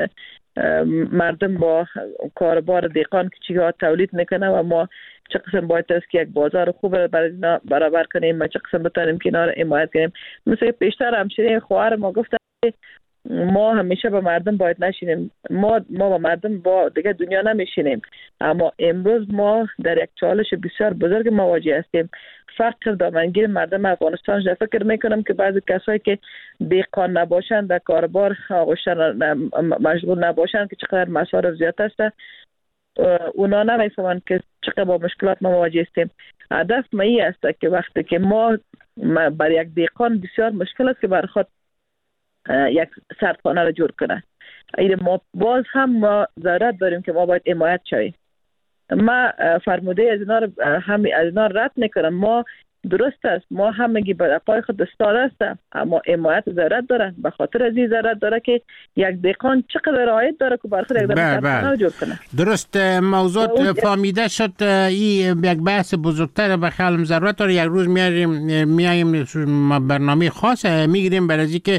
Speaker 3: مردم با کاربار دهقان که چیزها تولید میکنه و ما چه قسم باید است که یک بازار خوب برای اینا برابر کنیم و چه قسم بتونیم که اینا را حمایت کنیم. مثل پیشتر همچنین خواهر ما گفتن ما همیشه با مردم باید نشینیم، ما با مردم با دیگه دنیا نمیشینیم. اما امروز ما در یک چالش بسیار بزرگ مواجه هستیم، فقر دامنگیر مردم افغانستان. فکر میکنم که بعضی کسایی که دهقان نباشند در کاربار مشغول نباشند که چقدر مصارف زیاد است، اونا نمیفهمند که چقدر با مشکلات مواجه هستیم. هدف ما این است که وقتی که ما بر یک دهقان بسیار مشکل است که بر خود یک سردخانه را جور کنه. ما باز هم ما ضرورت داریم که ما باید حمایت شویم. ما فرموده از اینا رد میکنم. ما درست است ما همگی به پای خود استاد است، اما حمایت ضرورت داره. به خاطر از این ضرورت داره که یک دهقان چقدر رعایت داره که برخود یک دفعه جور کنه.
Speaker 1: درست، موضوع فهمیده شد. این یک بحث بزرگتر به خیالم ضرورت داره. یک روز میایم برنامه خاص میگیریم برای اینکه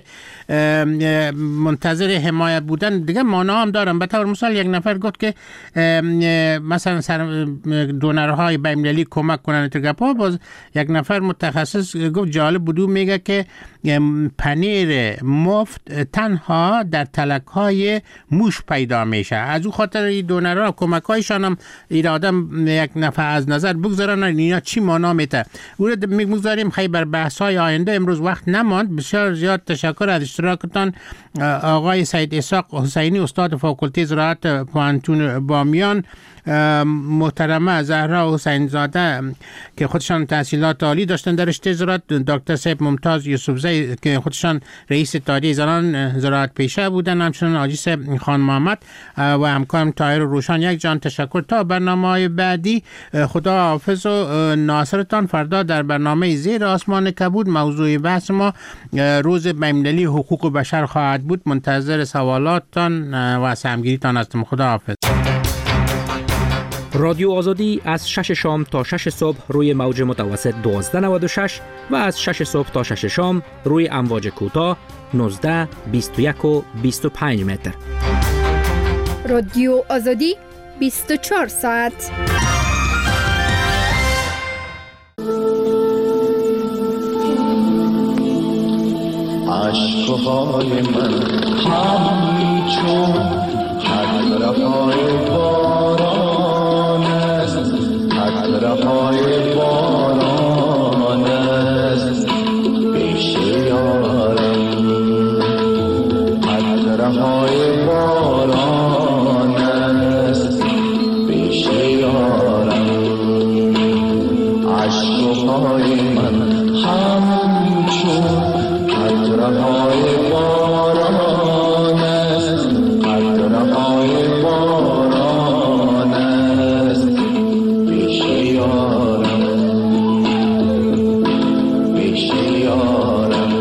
Speaker 1: منتظر حمایت بودن دیگه مانا هم دارم. به طور مثال یک نفر گفت که مثلا دونرهای بین‌المللی کمک کنن ترگپا. باز یک نفر متخصص گفت جالب بودو، میگه که پنیر مفت تنها در تلک‌های موش پیدا میشه. از او خاطر این دونرها کمک‌هایشان هم این آدم یک نفر از نظر بگذارن اینا چی معنا میده. او رو میگذاریم خیلی بر بحث‌های آینده. امروز وقت نماند. بسیار زیاد تشکر از اشتراکتان آقای سید اسحاق حسینی، استاد فاکولته زراعت پوهنتون بامیان، محترمه زهرا حسین زاده که خودشان تحصیلات عالی داشتن در رشته زراعت، دکتر صاحب ممتاز یوسفزی که خودشان رئیس اتحادیه زنان زراعت پیشه بودن، همچنین حاجی صاحب خان محمد و همکارم طاهر روشن. یک جان تشکر. تا برنامه‌های بعدی خدا حافظ و ناصرتان. فردا در برنامه زیر آسمان کبود موضوع بحث ما روز بین‌المللی حقوق بشر خواهد بود. منتظر سوالاتتان و سهمگیریتان هستم. خدا حافظ.
Speaker 7: رادیو آزادی از 6 شام تا 6 صبح روی موج متوسط 1296 و از 6 صبح تا 6 شام روی امواج کوتاه 19، 21 و 25 متر.
Speaker 8: رادیو آزادی 24 ساعت.
Speaker 9: عشقهای من همچون قطره‌های باران است، قطره‌های باران است پیش یارم، قطره‌های باران است پیش یارم. عشقهای من همچون قطره‌های باران است، قطره‌های باران است پیش یارم، پیش یارم.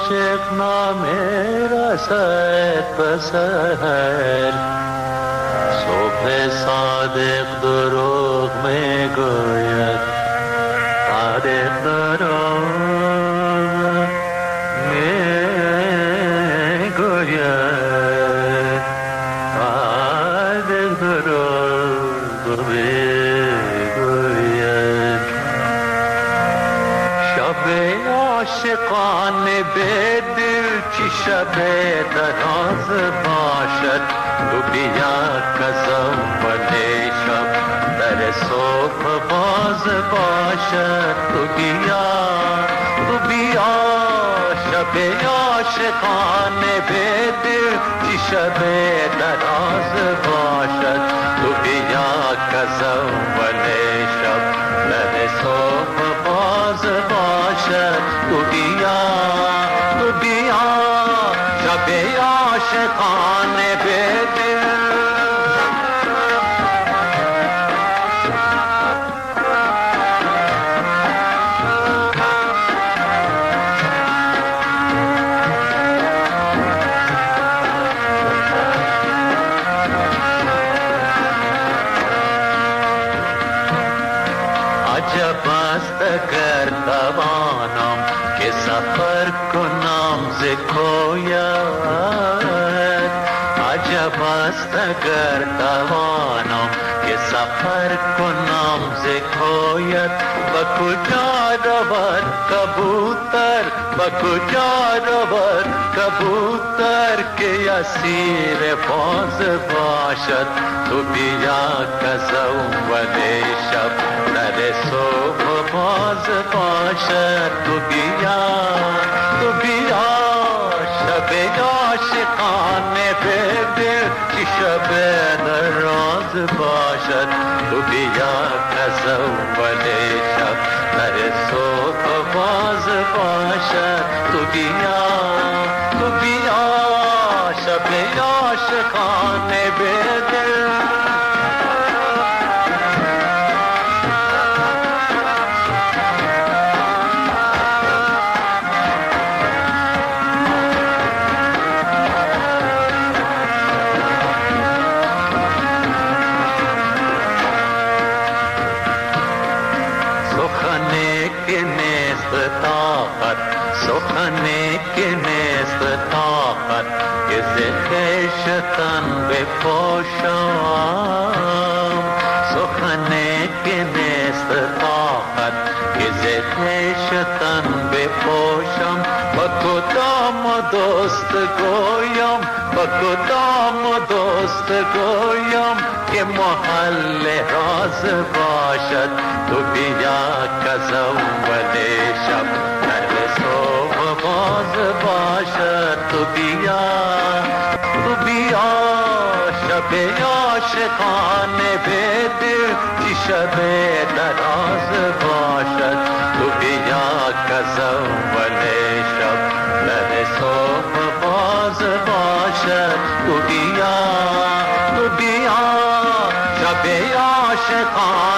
Speaker 9: عاشق نمی رسد بسر صبح صادق دروغ می گوید صادق دروغ می گوید صادق دروغ می گوید شب عاشقانه به دل چی شب دراز باشد تو بیا کزم ولی شب در صبح باز باشد تو بیا شب عاشقانه به دل چی شب دراز باشد تو بیا کزم ولی شب در صبح باز باشد تو بیا شب عاشقانه به دل عجب است اگر توانم که سفر کنم ز کویت عجب است اگر توانم که سفر کنم ز کویت به کجا رود کبوتر به کجا رود کبوتر که اسیر باز باشد تو بیا کزم ولی شب در صبح باز باشد تو بیا شب عاشقانه به دل چی شب دراز باشد تو بیا کزم ولی شب در صبح باز باشد تو بیا شب عاشقانه به دل سخنی که نیست طاقت که ز خویشتن بپوشم سخنی که نیست طاقت که ز خویشتن بپوشم با کدام دوست گویم با کدام دوست گویم که محل راز باشد تو بیا کزم ولی شب باز باشد تو بیا شب عاشقانه به دل چی شب دراز باشد تو بیا کزم ولی شب در صبح باز باشد تو بیا شب عاشقانه